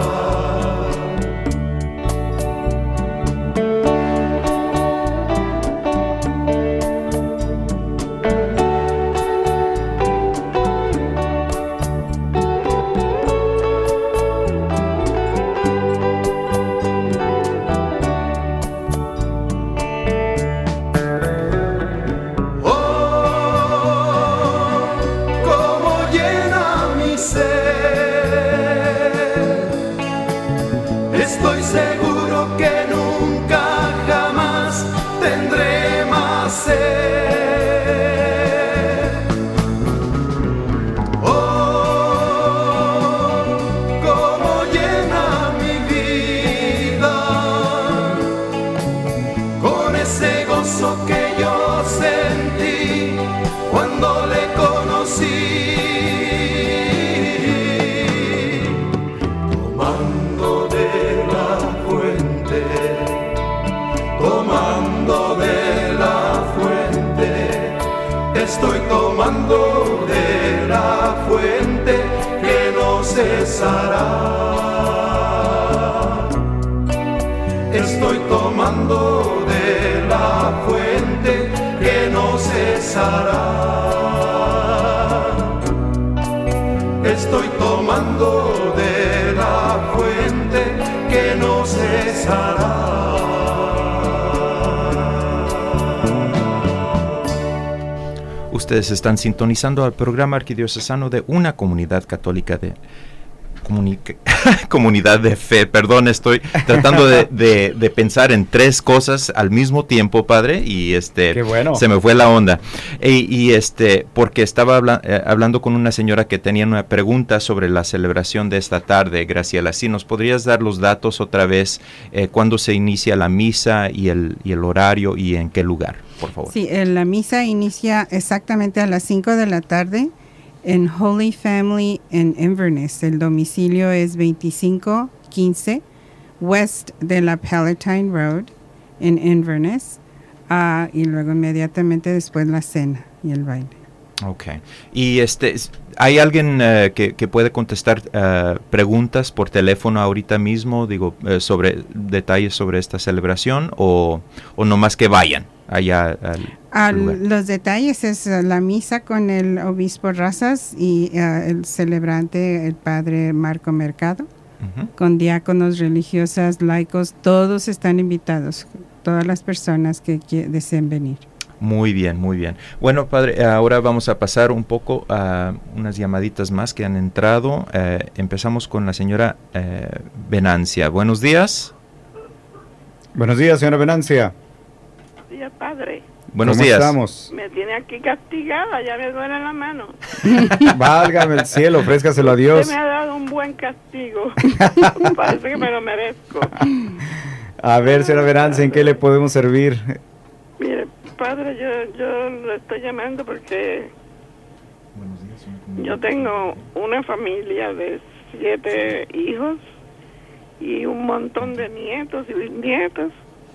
S2: Estoy seguro que nunca jamás tendré más sed. Oh, cómo llena mi vida con ese gozo que yo sentí cuando le conocí. Tomando de la fuente, estoy tomando de la fuente que no cesará. Estoy tomando de la fuente que no cesará. Estoy cesará.
S1: Ustedes están sintonizando al programa arquidiocesano de una comunidad católica de comunidad de fe. Perdón, estoy tratando de pensar en tres cosas al mismo tiempo, padre, y
S3: Qué bueno.
S1: se me fue la onda. Porque estaba hablando con una señora que tenía una pregunta sobre la celebración de esta tarde, Graciela. ¿Sí nos podrías dar los datos otra vez, cuándo se inicia la misa y el horario y en qué lugar, por favor?
S4: Sí, la misa inicia exactamente a las 5 de la tarde en Holy Family en Inverness. El domicilio es 2515 West de la Palatine Road en Inverness. Y luego inmediatamente después la cena y el baile.
S1: Ok. Y ¿hay alguien que puede contestar preguntas por teléfono ahorita mismo, sobre detalles sobre esta celebración, o nomás que vayan allá al lugar?
S4: Los detalles es la misa con el obispo Razas y el celebrante, el padre Marco Mercado, con diáconos, religiosas, laicos, todos están invitados, todas las personas que deseen venir.
S1: Muy bien, muy bien. Bueno, padre, ahora vamos a pasar un poco a unas llamaditas más que han entrado. Empezamos con la señora Venancia. Buenos días.
S3: Buenos días, señora Venancia.
S5: Buenos días, padre.
S1: Buenos
S3: ¿Cómo
S1: días.
S3: estamos?
S5: Me tiene aquí castigada, ya me duele la mano.
S3: Válgame el cielo, ofrézcaselo a Dios.
S5: Usted me ha dado un buen castigo. Parece que me lo merezco.
S3: A ver, señora Venancia, ¿en qué le podemos servir?
S5: Mire, padre, yo le estoy llamando porque yo tengo una familia de 7 hijos y un montón de nietos y bisnietos.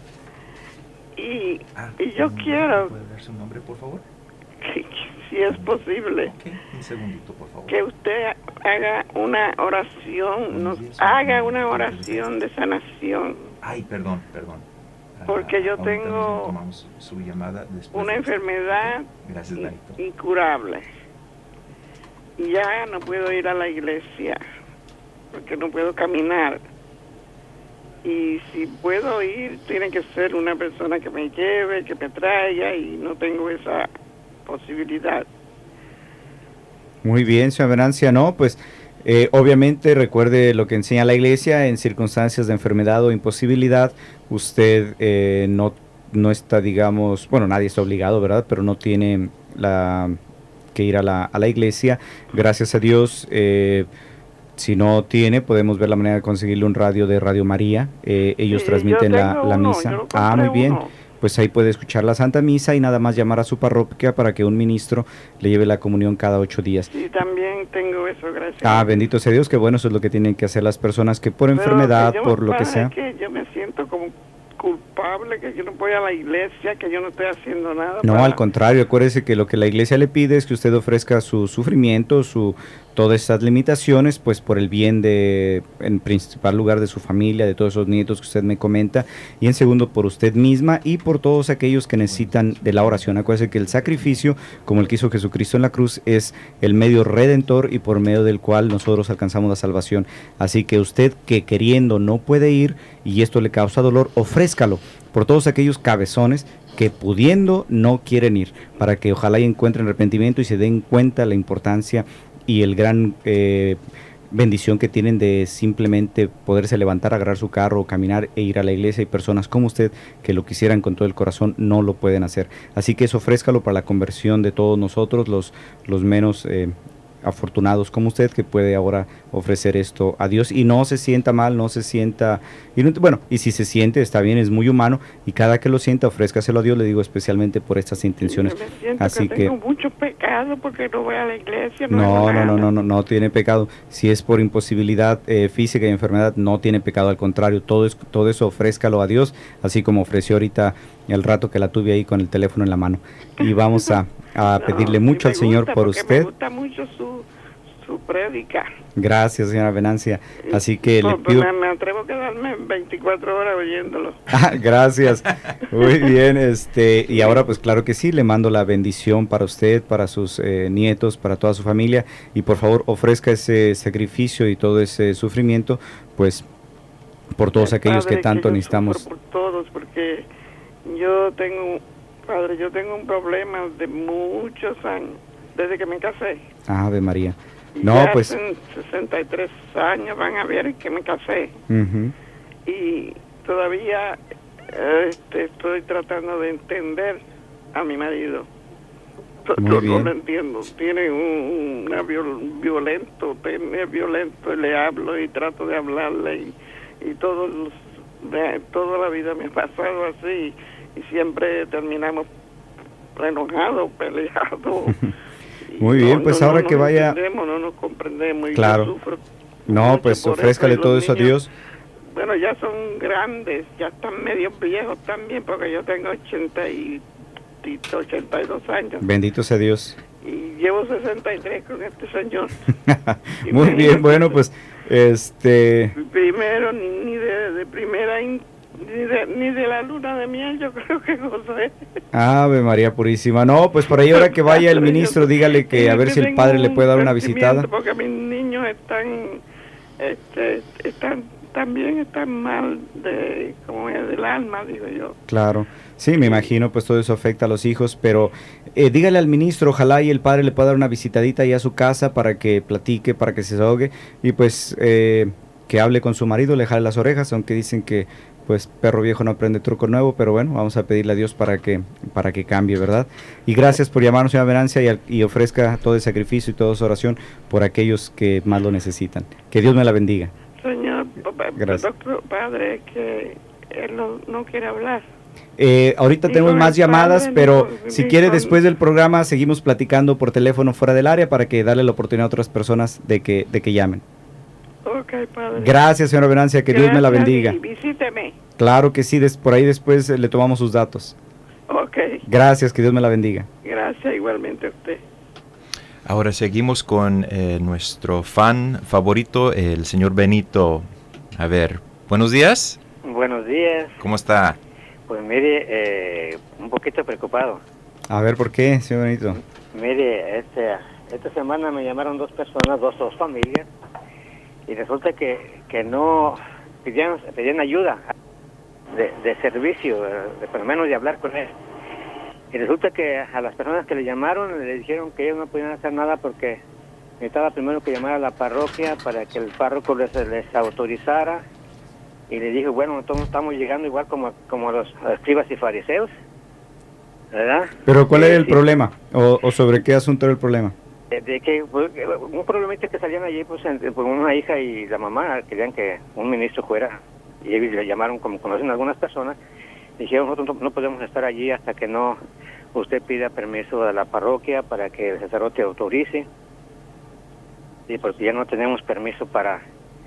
S5: Y yo quiero,
S1: ¿Puede dar su nombre, por favor?
S5: que, si es posible,
S1: Ok, un segundito, por favor.
S5: que usted haga una oración, nos haga una oración de sanación.
S1: Ay, perdón.
S5: Porque yo
S1: Ahorita
S5: tengo
S1: mismo tomamos su llamada después
S5: una
S1: de esto.
S5: enfermedad
S1: Gracias, Danito.
S5: incurable. Y ya no puedo ir a la iglesia porque no puedo caminar. Y si puedo ir, tiene que ser una persona que me lleve, que me traiga, y no tengo esa posibilidad.
S3: Muy bien, señora Venancia. No, pues obviamente recuerde lo que enseña la iglesia: en circunstancias de enfermedad o imposibilidad, usted no está, digamos, bueno, nadie está obligado, ¿verdad? Pero no tiene que ir a la iglesia. Gracias a Dios. Si no tiene, podemos ver la manera de conseguirle un radio de Radio María. Ellos
S5: Sí,
S3: transmiten
S5: yo
S3: la
S5: tengo uno,
S3: misa.
S5: yo lo compré
S3: Muy bien.
S5: uno.
S3: Pues ahí puede escuchar la Santa Misa y nada más llamar a su parroquia para que un ministro le lleve la comunión cada 8 días.
S5: Sí, también tengo eso, gracias.
S3: Bendito sea Dios, que bueno, eso es lo que tienen que hacer las personas que por
S5: Pero
S3: enfermedad,
S5: que yo,
S3: por lo que
S5: padre,
S3: sea.
S5: que yo me siento como culpable, que yo no voy a la iglesia, que yo no estoy haciendo nada.
S3: No,
S5: para-
S3: al contrario, acuérdese que lo que la iglesia le pide es que usted ofrezca su sufrimiento, todas estas limitaciones, pues por el bien en principal lugar, de su familia, de todos esos nietos que usted me comenta, y en segundo por usted misma y por todos aquellos que necesitan de la oración. Acuérdese que el sacrificio, como el que hizo Jesucristo en la cruz, es el medio redentor y por medio del cual nosotros alcanzamos la salvación. Así que usted, que queriendo no puede ir y esto le causa dolor, ofrézcalo por todos aquellos cabezones que pudiendo no quieren ir, para que ojalá y encuentren arrepentimiento y se den cuenta la importancia y el gran bendición que tienen de simplemente poderse levantar, agarrar su carro, caminar e ir a la iglesia. Hay personas como usted que lo quisieran con todo el corazón, no lo pueden hacer. Así que eso ofrézcalo para la conversión de todos nosotros, los menos afortunados como usted, que puede ahora ofrecer esto a Dios y no se sienta mal, no se sienta, y si se siente, está bien, es muy humano, y cada que lo sienta, ofrézcaselo a Dios, le digo, especialmente por estas intenciones.
S5: Yo me siento
S3: Así
S5: que
S3: que
S5: tengo mucho pecado porque no voy a la iglesia.
S3: no tiene pecado. Si es por imposibilidad física y enfermedad, no tiene pecado, al contrario, todo eso ofrézcalo a Dios, así como ofreció ahorita el rato que la tuve ahí con el teléfono en la mano. Y vamos a pedirle mucho al Señor por usted.
S5: Me gusta mucho su prédica.
S3: Gracias, señora Venancia. Así que le pido...
S5: Me atrevo a quedarme 24 horas oyéndolo.
S3: Gracias. Muy bien. Y ahora, pues claro que sí, le mando la bendición para usted, para sus nietos, para toda su familia. Y por favor, ofrezca ese sacrificio y todo ese sufrimiento, pues por todos aquellos
S7: Padre,
S3: que tanto
S7: yo
S3: necesitamos.
S7: sufro por todos, porque yo tengo un problema de muchos años, desde que me casé.
S3: Ave María.
S7: Y
S3: No,
S7: ya
S3: pues...
S7: hacen 63 años van a ver que me casé.
S3: Ujú.
S7: Y todavía estoy tratando de entender a mi marido.
S3: Muy
S7: Yo
S3: bien.
S7: no lo entiendo. Tiene violento, es violento, y le hablo y trato de hablarle y toda la vida me ha pasado así y siempre terminamos enojados, peleados.
S3: Muy bien, pues ahora que vaya...
S7: No nos comprendemos. Y
S3: Claro.
S7: yo sufro
S3: No,
S7: mucho
S3: pues
S7: por
S3: ofrézcale
S7: eso, y
S3: todo
S7: los
S3: eso a
S7: niños,
S3: Dios.
S7: Bueno, ya son grandes, ya están medio viejos también, porque yo tengo 82 años.
S3: Bendito sea Dios.
S7: Y llevo 63 con este señor.
S3: Muy bien, bueno, pues
S7: Primero, ni de primera, ni de la luna de miel, yo creo que gozé.
S3: Ave María Purísima. No, pues por ahí ahora que vaya el ministro, dígale que a ver si el padre le puede dar una visitada.
S7: Porque mis niños también están mal del alma, digo yo.
S3: Claro, sí, me imagino, pues todo eso afecta a los hijos, pero dígale al ministro, ojalá y el padre le pueda dar una visitadita ahí a su casa para que platique, para que se desahogue y pues que hable con su marido, le jale las orejas, aunque dicen que pues perro viejo no aprende truco nuevo, pero bueno, vamos a pedirle a Dios para que cambie, ¿verdad? Y gracias por llamarnos, señora Venancia, y ofrezca todo el sacrificio y toda su oración por aquellos que más lo necesitan. Que Dios me la bendiga.
S7: Señor,
S3: Gracias.
S7: doctor, padre, que él no quiere hablar.
S3: Ahorita
S7: Ni
S3: tenemos
S7: con
S3: más
S7: el
S3: llamadas,
S7: padre,
S3: pero
S7: ni
S3: si
S7: con-
S3: quiere
S7: ni con-
S3: después del programa seguimos platicando por teléfono fuera del área para que darle la oportunidad a otras personas de que llamen.
S7: Ok, padre.
S3: Gracias, señora Venancia, que Dios me la
S7: Gracias,
S3: bendiga.
S7: y visíteme.
S3: Claro que sí, por ahí después le tomamos sus datos.
S7: Ok,
S3: Gracias, que Dios me la bendiga.
S7: gracias igualmente a usted.
S1: Ahora seguimos con nuestro fan favorito, el señor Benito. A ver, buenos días.
S8: Buenos días.
S1: ¿Cómo está?
S8: Pues mire, un poquito preocupado.
S3: A ver, ¿por qué, señor Benito?
S8: Mire, esta semana me llamaron dos personas, dos familias, y resulta que no pedían ayuda de servicio, de por lo menos de hablar con él. Y resulta que a las personas que le llamaron le dijeron que ellos no podían hacer nada porque necesitaba primero que llamar a la parroquia para que el párroco les autorizara. Y le dije, bueno, todos estamos llegando igual como los escribas y fariseos, ¿verdad?
S3: Pero ¿cuál era el
S8: Sí.
S3: problema? ¿O sobre qué asunto era el problema?
S8: De que pues, un problemita que salían allí, pues una hija y la mamá querían que un ministro fuera, y ellos le llamaron, como conocen algunas personas, dijeron, nosotros no podemos estar allí hasta que no usted pida permiso de la parroquia para que el sacerdote autorice, y porque ya no tenemos permiso para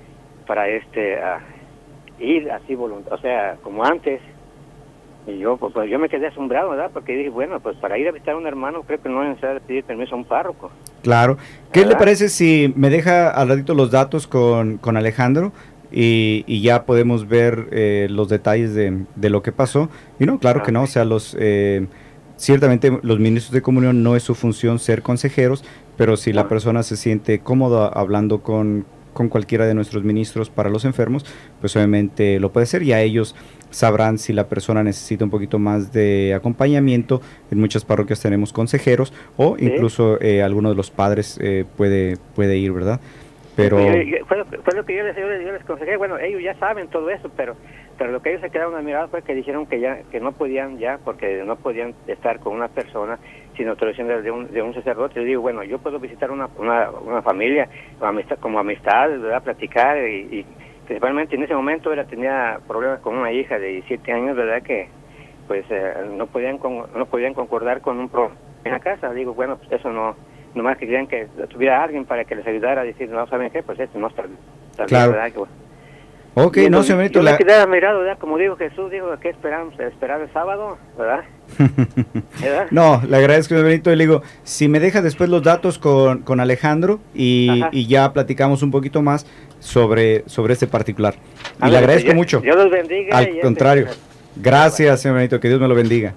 S8: ir así o sea, como antes. Y yo pues yo me quedé asombrado, ¿verdad? Porque dije, bueno, pues para ir a visitar a un hermano creo que no es necesario pedir permiso a un párroco.
S3: Claro. ¿Qué le
S8: ¿Verdad?
S3: parece si me deja al ratito los datos con Alejandro y ya podemos ver los detalles de lo que pasó? Y no, claro que no, o sea, ciertamente los ministros de comunión no es su función ser consejeros, pero si la persona se siente cómoda hablando con cualquiera de nuestros ministros para los enfermos, pues obviamente lo puede hacer y a ellos sabrán si la persona necesita un poquito más de acompañamiento. En muchas parroquias tenemos consejeros o
S8: Sí.
S3: incluso alguno de los padres puede ir, ¿verdad? Pero
S8: Fue lo que yo les aconsejé. Bueno, ellos ya saben todo eso, pero lo que ellos se quedaron admirados fue que dijeron que no podían ya, porque no podían estar con una persona sin autorización de un sacerdote. Yo digo, bueno, yo puedo visitar una familia como amistad, ¿verdad? Platicar y principalmente en ese momento tenía problemas con una hija de 17 años, ¿verdad? Que pues no podían concordar con un problema en la casa. Digo, bueno, pues eso no, nomás que querían que tuviera alguien para que les ayudara a decir, no, ¿saben qué? Pues esto no está
S3: Claro.
S8: bien, ¿verdad? Que,
S3: ok,
S8: y
S3: no,
S8: entonces,
S3: señor Benito,
S8: yo me quedé admirado, ¿verdad? Como dijo Jesús, dijo, ¿qué esperamos? Esperar el sábado, ¿verdad? ¿Verdad?
S3: No, le agradezco, señor Benito, y le digo, si me deja después los datos con Alejandro
S8: Ajá.
S3: y ya platicamos un poquito más sobre este particular. Y le
S8: Ándale,
S3: agradezco
S8: pues,
S3: mucho.
S8: Dios los bendiga.
S3: Al contrario. Gracias, señor Benito, que Dios me lo bendiga.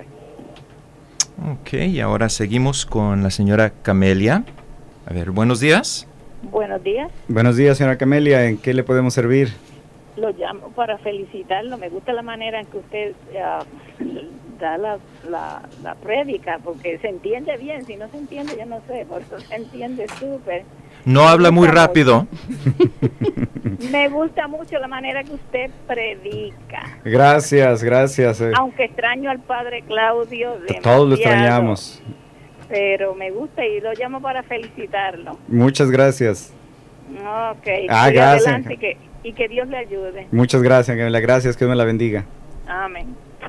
S1: Ok, y ahora seguimos con la señora Camelia. A ver, buenos días.
S9: Buenos días.
S3: Buenos días, señora Camelia, ¿en qué le podemos servir?
S9: lo llamo para felicitarlo. Me gusta la manera en que usted da la prédica, porque se entiende bien. Si no se entiende, yo no sé, por eso se entiende súper.
S1: No habla muy rápido.
S9: Me gusta mucho la manera que usted predica.
S3: Gracias.
S9: Aunque extraño al padre Claudio demasiado,
S3: todos lo extrañamos.
S9: Pero me gusta y lo llamo para felicitarlo.
S3: Muchas gracias.
S9: Ok.
S3: Gracias.
S9: Adelante y que Dios le ayude.
S3: Muchas gracias, gracias, que Dios me la bendiga.
S9: Amén.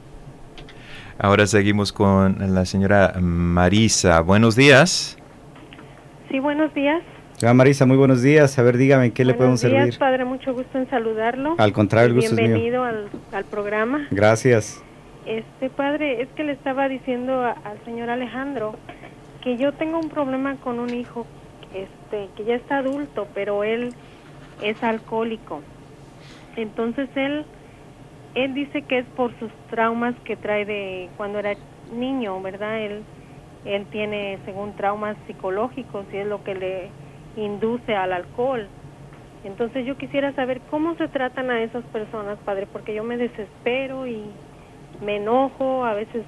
S1: Ahora seguimos con la señora Marisa. Buenos días.
S10: Sí, buenos días.
S3: Señora Marisa, muy buenos días. A ver, dígame, ¿en qué le podemos servir?
S10: Buenos días, padre, mucho gusto en saludarlo.
S3: Al contrario, el gusto es mío.
S10: Bienvenido al programa.
S3: Gracias.
S10: Padre, es que le estaba diciendo al señor Alejandro que yo tengo un problema con un hijo que ya está adulto, pero él es alcohólico. Entonces él dice que es por sus traumas que trae de cuando era niño, ¿verdad? Él tiene, según, traumas psicológicos y es lo que le induce al alcohol. Entonces yo quisiera saber cómo se tratan a esas personas, padre, porque yo me desespero y me enojo, a veces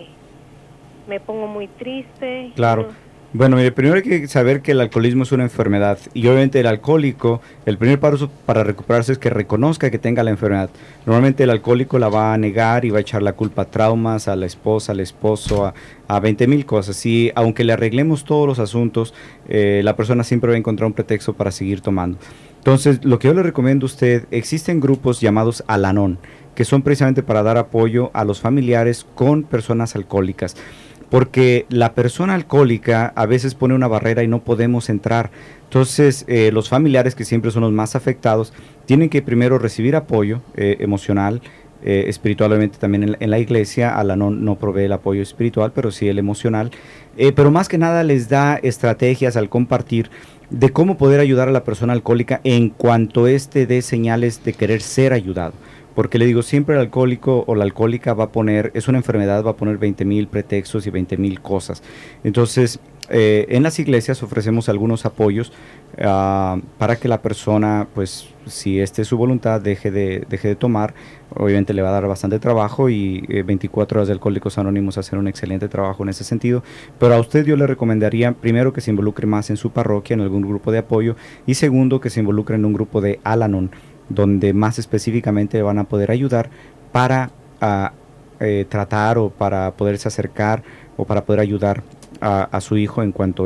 S10: me pongo muy triste.
S3: Claro. Bueno, mire, primero hay que saber que el alcoholismo es una enfermedad y obviamente el alcohólico, el primer paso para recuperarse es que reconozca que tenga la enfermedad. Normalmente el alcohólico la va a negar y va a echar la culpa a traumas, a la esposa, al esposo, a 20,000 cosas. Y aunque le arreglemos todos los asuntos, la persona siempre va a encontrar un pretexto para seguir tomando. Entonces, lo que yo le recomiendo a usted, existen grupos llamados Al-Anon, que son precisamente para dar apoyo a los familiares con personas alcohólicas. Porque la persona alcohólica a veces pone una barrera y no podemos entrar. Entonces, los familiares, que siempre son los más afectados, tienen que primero recibir apoyo emocional, espiritualmente también en la iglesia. Al-Anon no provee el apoyo espiritual, pero sí el emocional. Pero más que nada les da estrategias al compartir de cómo poder ayudar a la persona alcohólica en cuanto dé señales de querer ser ayudado. Porque le digo, siempre el alcohólico o la alcohólica es una enfermedad, va a poner 20,000 pretextos y 20,000 cosas. Entonces, en las iglesias ofrecemos algunos apoyos para que la persona, pues, si es su voluntad, deje de tomar. Obviamente le va a dar bastante trabajo y 24 horas de Alcohólicos Anónimos hacen un excelente trabajo en ese sentido. Pero a usted yo le recomendaría, primero, que se involucre más en su parroquia, en algún grupo de apoyo, y segundo, que se involucre en un grupo de Al-Anon, donde más específicamente van a poder ayudar para tratar o para poderse acercar o para poder ayudar a su hijo en cuanto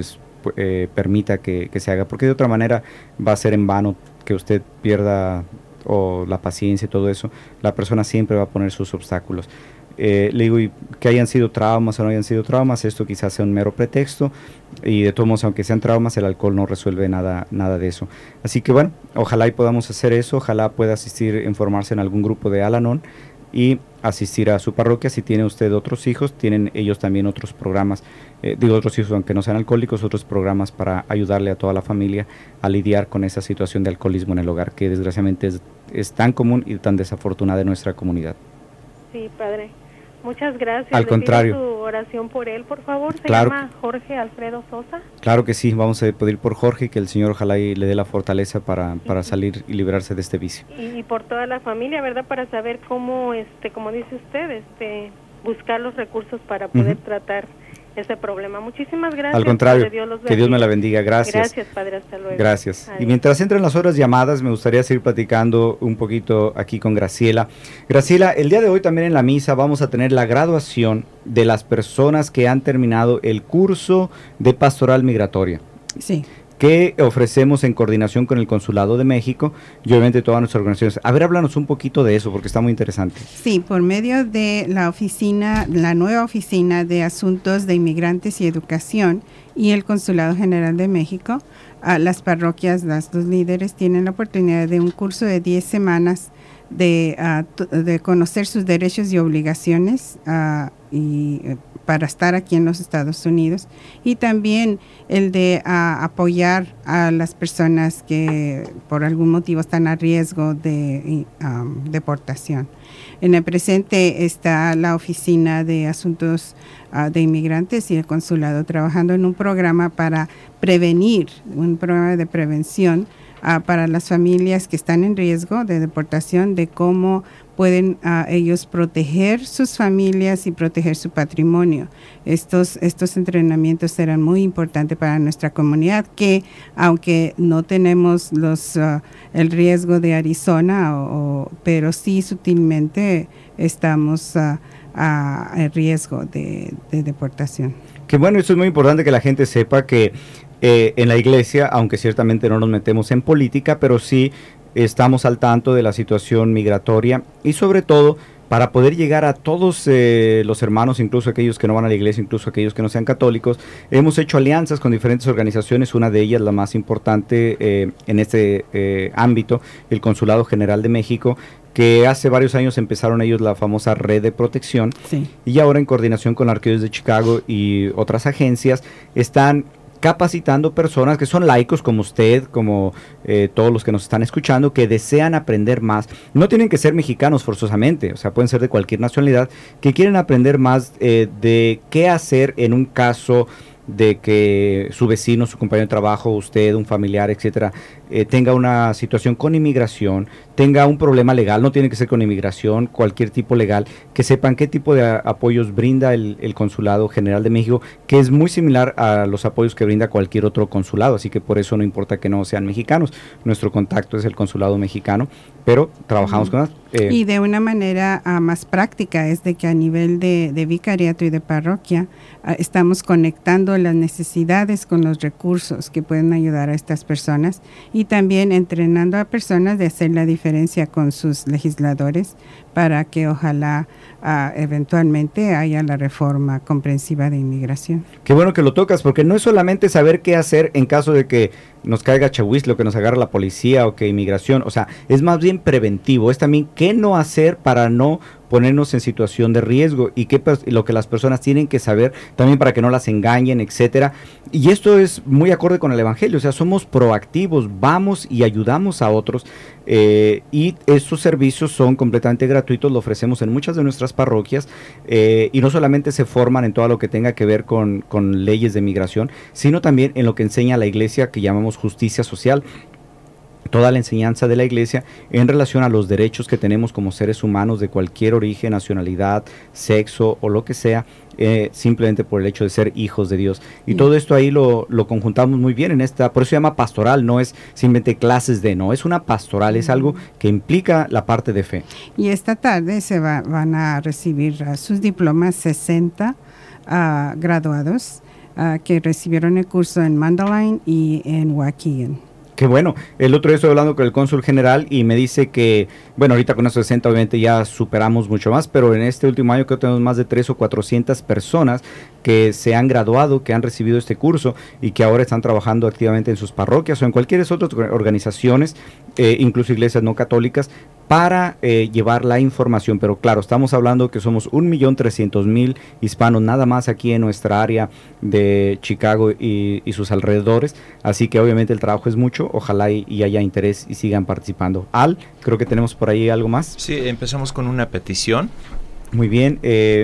S3: permita que se haga, porque de otra manera va a ser en vano que usted pierda o la paciencia y todo eso. La persona siempre va a poner sus obstáculos. Le digo, y que hayan sido traumas o no hayan sido traumas, esto quizás sea un mero pretexto, y de todos modos, aunque sean traumas, el alcohol no resuelve nada de eso. Así que bueno, ojalá y podamos hacer eso, ojalá pueda informarse en algún grupo de Al-Anon y asistir a su parroquia. Si tiene usted otros hijos, tienen ellos también otros programas, otros hijos aunque no sean alcohólicos, otros programas para ayudarle a toda la familia a lidiar con esa situación de alcoholismo en el hogar, que desgraciadamente es tan común y tan desafortunada en nuestra comunidad.
S10: Sí, padre. Muchas gracias.
S3: Al contrario.
S10: Le pido su oración por él, por favor. Se
S3: claro.
S10: llama Jorge Alfredo Sosa.
S3: Claro que sí, vamos a pedir por Jorge y que el Señor ojalá y le dé la fortaleza para salir y librarse de este vicio.
S10: Y por toda la familia, ¿verdad? Para saber cómo, como dice usted, buscar los recursos para poder tratar ese problema. Muchísimas gracias.
S3: Al contrario,
S10: Dios
S3: que Dios me la bendiga. Gracias.
S10: Gracias, Padre. Hasta luego.
S3: Gracias.
S10: Adiós.
S3: Y mientras entran las horas llamadas, me gustaría seguir platicando un poquito aquí con Graciela. Graciela, el día de hoy también en la misa vamos a tener la graduación de las personas que han terminado el curso de pastoral migratoria.
S4: Sí.
S3: Que ofrecemos en coordinación con el Consulado de México y obviamente todas nuestras organizaciones. A ver, háblanos un poquito de eso porque está muy interesante.
S4: Sí, por medio de la nueva oficina de Asuntos de Inmigrantes y Educación y el Consulado General de México, las parroquias, los líderes tienen la oportunidad de un curso de 10 semanas de conocer sus derechos y obligaciones para estar aquí en los Estados Unidos, y también el de apoyar a las personas que por algún motivo están a riesgo de deportación. En el presente está la Oficina de Asuntos de Inmigrantes y el Consulado trabajando en un programa para prevenir, un programa de prevención para las familias que están en riesgo de deportación, de cómo pueden ellos proteger sus familias y proteger su patrimonio. Estos entrenamientos serán muy importantes para nuestra comunidad, que aunque no tenemos el riesgo de Arizona, pero sí sutilmente estamos en riesgo de deportación.
S3: Que bueno, eso es muy importante que la gente sepa que en la iglesia, aunque ciertamente no nos metemos en política, pero sí estamos al tanto de la situación migratoria y sobre todo para poder llegar a todos los hermanos, incluso aquellos que no van a la iglesia, incluso aquellos que no sean católicos. Hemos hecho alianzas con diferentes organizaciones, una de ellas, la más importante en este ámbito, el Consulado General de México, que hace varios años empezaron ellos la famosa red de protección, sí. Y ahora en coordinación con la Arquidiócesis de Chicago y otras agencias están capacitando personas que son laicos como usted, como todos los que nos están escuchando, que desean aprender más. No tienen que ser mexicanos forzosamente, o sea, pueden ser de cualquier nacionalidad, que quieren aprender más de qué hacer en un caso de que su vecino, su compañero de trabajo, usted, un familiar, etcétera, tenga una situación con inmigración, tenga un problema legal, no tiene que ser con inmigración, cualquier tipo legal, que sepan qué tipo de apoyos brinda el Consulado General de México, que es muy similar a los apoyos que brinda cualquier otro consulado, así que por eso no importa que no sean mexicanos, nuestro contacto es el Consulado Mexicano, pero trabajamos con
S4: y de una manera más práctica, es de que a nivel de vicariato y de parroquia estamos conectando las necesidades con los recursos que pueden ayudar a estas personas y también entrenando a personas de hacer la diferencia con sus legisladores para que ojalá eventualmente haya la reforma comprensiva de inmigración.
S3: Qué bueno que lo tocas, porque no es solamente saber qué hacer en caso de que nos caiga chahuizle o que nos agarre la policía o que inmigración, o sea, es más bien preventivo, es también qué no hacer para no ponernos en situación de riesgo y lo que las personas tienen que saber también para que no las engañen, etcétera. Y esto es muy acorde con el Evangelio, o sea, somos proactivos, vamos y ayudamos a otros y estos servicios son completamente gratuitos, lo ofrecemos en muchas de nuestras parroquias y no solamente se forman en todo lo que tenga que ver con leyes de migración, sino también en lo que enseña la iglesia que llamamos justicia social. Toda la enseñanza de la iglesia en relación a los derechos que tenemos como seres humanos de cualquier origen, nacionalidad, sexo o lo que sea, simplemente por el hecho de ser hijos de Dios. Y todo esto ahí lo conjuntamos muy bien en esta, por eso se llama pastoral, no es simplemente clases no, es una pastoral, es algo que implica la parte de fe.
S4: Y esta tarde van a recibir sus diplomas 60 graduados que recibieron el curso en Mundelein y en Waukegan.
S3: Qué bueno. El otro día estoy hablando con el cónsul general y me dice que, bueno, ahorita con esos 60 obviamente ya superamos mucho más, pero en este último año creo que tenemos más de 300 o 400 personas que se han graduado, que han recibido este curso y que ahora están trabajando activamente en sus parroquias o en cualquier otras organizaciones, incluso iglesias no católicas, para llevar la información. Pero claro, estamos hablando que somos 1.300.000 hispanos nada más aquí en nuestra área de Chicago y sus alrededores, así que obviamente el trabajo es mucho, ojalá y haya interés y sigan participando. Al, creo que tenemos por ahí algo más.
S1: Sí, empezamos con una petición.
S3: Muy bien,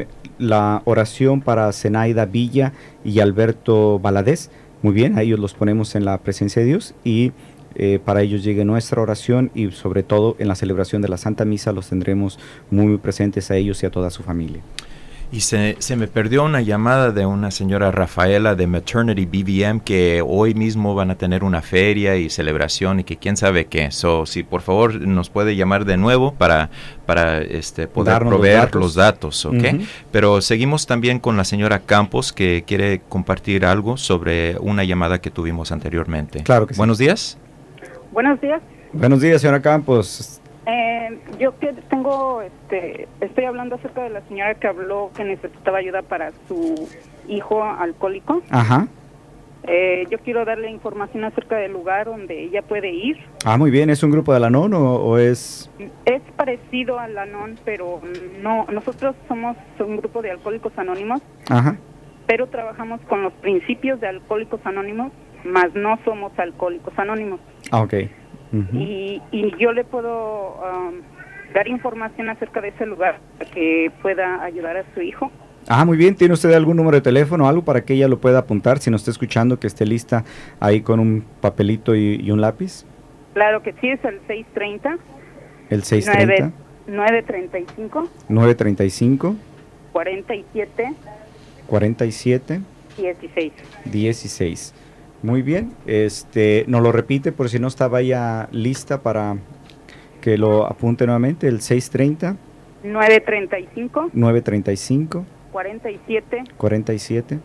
S3: la oración para Zenaida Villa y Alberto Valadez, muy bien, a ellos los ponemos en la presencia de Dios y para ellos llegue nuestra oración y sobre todo en la celebración de la Santa Misa los tendremos muy presentes a ellos y a toda su familia.
S1: Y se me perdió una llamada de una señora Rafaela de Maternity BVM que hoy mismo van a tener una feria y celebración y que quién sabe qué. Si por favor nos puede llamar de nuevo para poder proveer los datos, ¿ok? Uh-huh. Pero seguimos también con la señora Campos que quiere compartir algo sobre una llamada que tuvimos anteriormente.
S3: Claro que sí.
S1: Buenos días.
S5: Buenos días.
S3: Buenos días, señora Campos.
S5: Yo que estoy hablando acerca de la señora que habló que necesitaba ayuda para su hijo alcohólico.
S3: Ajá.
S5: Yo quiero darle información acerca del lugar donde ella puede ir.
S3: Ah, muy bien. ¿Es un grupo de Al-Anon o es...?
S5: Es parecido al Al-Anon, pero no. Nosotros somos un grupo de Alcohólicos Anónimos. Ajá. Pero trabajamos con los principios de Alcohólicos Anónimos, más no somos Alcohólicos Anónimos.
S3: Ah, ok.
S5: Uh-huh. Y yo le puedo dar información acerca de ese lugar para que pueda ayudar a su hijo.
S3: Ah, muy bien. ¿Tiene usted algún número de teléfono o algo para que ella lo pueda apuntar? Si nos está escuchando, que esté lista ahí con un papelito y un lápiz.
S5: Claro que sí, es el 630.
S3: El 630.
S5: 935.
S3: 935.
S5: 47.
S3: 47.
S5: 16.
S3: Muy bien. Nos lo repite por si no estaba ya lista para que lo apunte nuevamente. El 630.
S5: 935.
S3: 935.
S5: 47.
S3: 47.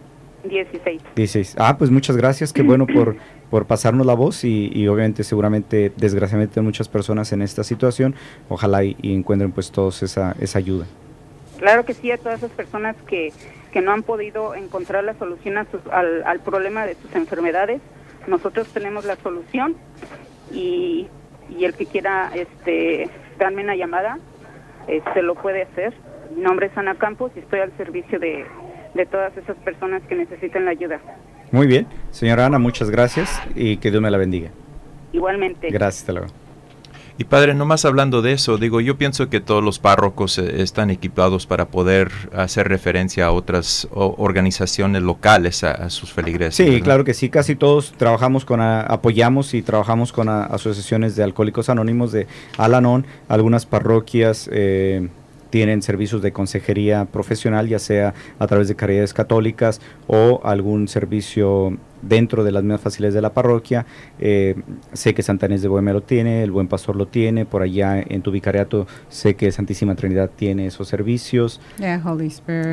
S5: 16.
S3: Pues muchas gracias, qué bueno por pasarnos la voz y obviamente seguramente, desgraciadamente, muchas personas en esta situación, ojalá y encuentren pues todos esa ayuda.
S5: Claro que sí, a todas esas personas que no han podido encontrar la solución al problema de sus enfermedades, nosotros tenemos la solución y el que quiera darme una llamada, lo puede hacer. Mi nombre es Ana Campos y estoy al servicio de todas esas personas que necesitan la ayuda.
S3: Muy bien, señora Ana, muchas gracias y que Dios me la bendiga.
S5: Igualmente.
S3: Gracias, hasta luego.
S1: Y padre, nomás hablando de eso, yo pienso que todos los párrocos están equipados para poder hacer referencia a otras organizaciones locales, a sus feligreses.
S3: Sí,
S1: ¿verdad?
S3: claro que sí, casi todos trabajamos apoyamos y trabajamos con asociaciones de Alcohólicos Anónimos de Al-Anon. Algunas parroquias tienen servicios de consejería profesional, ya sea a través de caridades católicas o algún servicio dentro de las mismas facilidades de la parroquia. Sé que Santa Inés de Bohemia lo tiene, el Buen Pastor lo tiene, por allá en tu vicariato sé que Santísima Trinidad tiene esos servicios.
S4: Holy Spirit.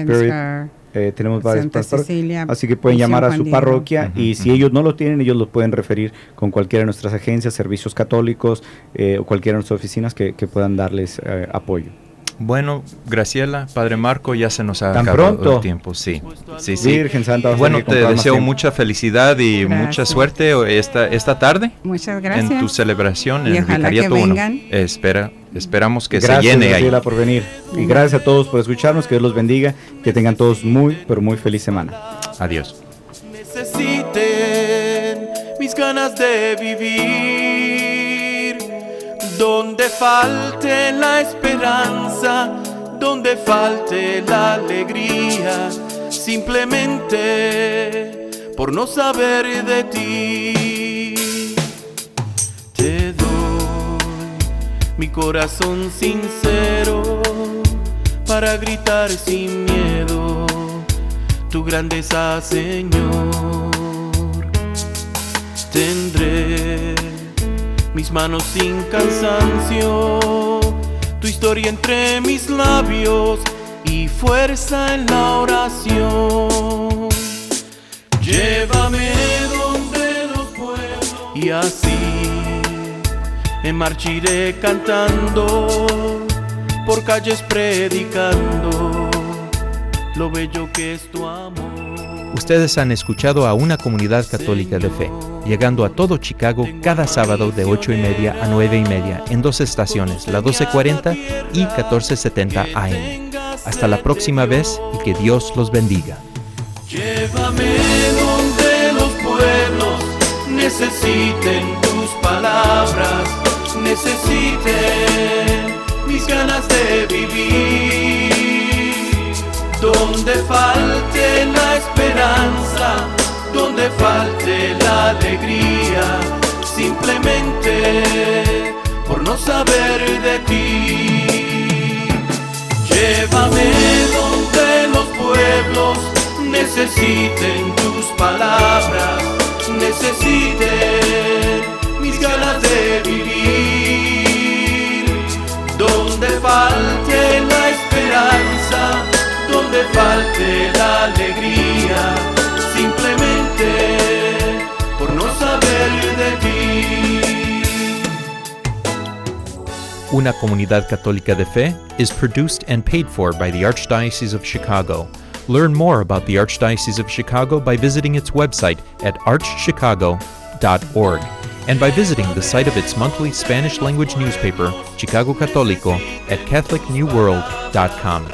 S3: Tenemos varias
S4: Cecilia,
S3: así que pueden llamar a su parroquia y si ellos no lo tienen, ellos lo pueden referir con cualquiera de nuestras agencias, servicios católicos o cualquiera de nuestras oficinas que puedan darles apoyo.
S1: Bueno, Graciela, Padre Marco, ya se nos ha
S3: ¿Tan
S1: acabado
S3: pronto?
S1: el tiempo, sí.
S3: Virgen Santa.
S1: Bueno, te deseo mucha felicidad y mucha suerte esta tarde.
S4: Muchas gracias.
S1: En tu celebración en
S4: y
S1: el Vicariato 1. Esperamos que se llene ahí.
S3: Gracias por venir. Y gracias a todos por escucharnos, que Dios los bendiga, que tengan todos muy, pero muy feliz semana.
S1: Adiós.
S2: Necesiten mis ganas de vivir. Donde falte la esperanza, donde falte la alegría, simplemente por no saber de ti. Te doy mi corazón sincero para gritar sin miedo tu grandeza, Señor. Tendré mis manos sin cansancio, tu historia entre mis labios y fuerza en la oración. Llévame donde los pueblos y así me marchiré cantando, por calles predicando lo bello que es tu amor.
S1: Ustedes han escuchado a Una Comunidad Católica de Fe, llegando a todo Chicago cada sábado de 8:30 a 9:30 en dos estaciones, la 1240 y 1470 AM. Hasta la próxima vez y que Dios los bendiga.
S2: Llévame donde los pueblos necesiten tus palabras, necesiten mis ganas de vivir. Donde falte la esperanza, donde falte la alegría, simplemente por no saber de ti. Llévame donde los pueblos necesiten tus palabras, necesiten mis ganas de vivir. Donde falte la esperanza, donde falte la alegría, simplemente por no saber de ti.
S1: Una Comunidad Católica de Fe is produced and paid for by the Archdiocese of Chicago. Learn more about the Archdiocese of Chicago by visiting its website at archchicago.org and by visiting the site of its monthly Spanish-language newspaper, Chicago Católico, at catholicnewworld.com.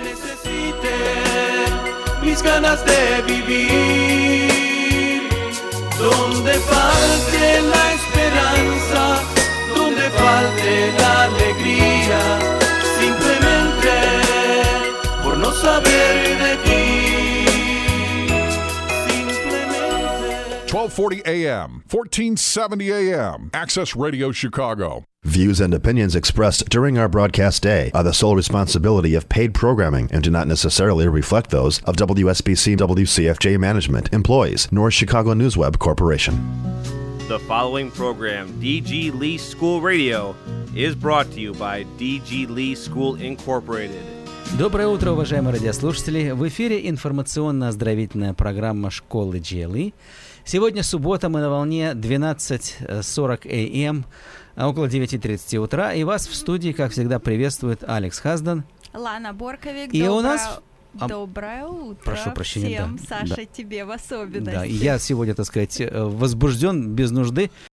S2: Mis ganas de vivir, donde falte la esperanza, donde falte la alegría, simplemente por no saber de ti, simplemente.
S11: 1240 AM, 1470 AM. Access Radio Chicago.
S6: Views and opinions expressed during our broadcast day are the sole responsibility of paid programming and do not necessarily reflect those of WSBC WCFJ management, employees, nor Chicago NewsWeb Corporation.
S12: The following program, DG Lee School Radio, is brought to you by DG Lee School Incorporated.
S13: Доброе утро, уважаемые радиослушатели. В эфире информационно-оздоровительная программа школы GLE. Сегодня суббота, мы на волне 12:40 АМ, около 9:30 утра. И вас в студии, как всегда, приветствует Алекс Хаздан.
S14: Лана Борковик.
S13: И у нас...
S14: Доброе утро.
S13: Прошу прощения,
S14: всем,
S13: да.
S14: Саша,
S13: да.
S14: тебе в особенности.
S13: Да, я сегодня, так сказать, возбужден без нужды.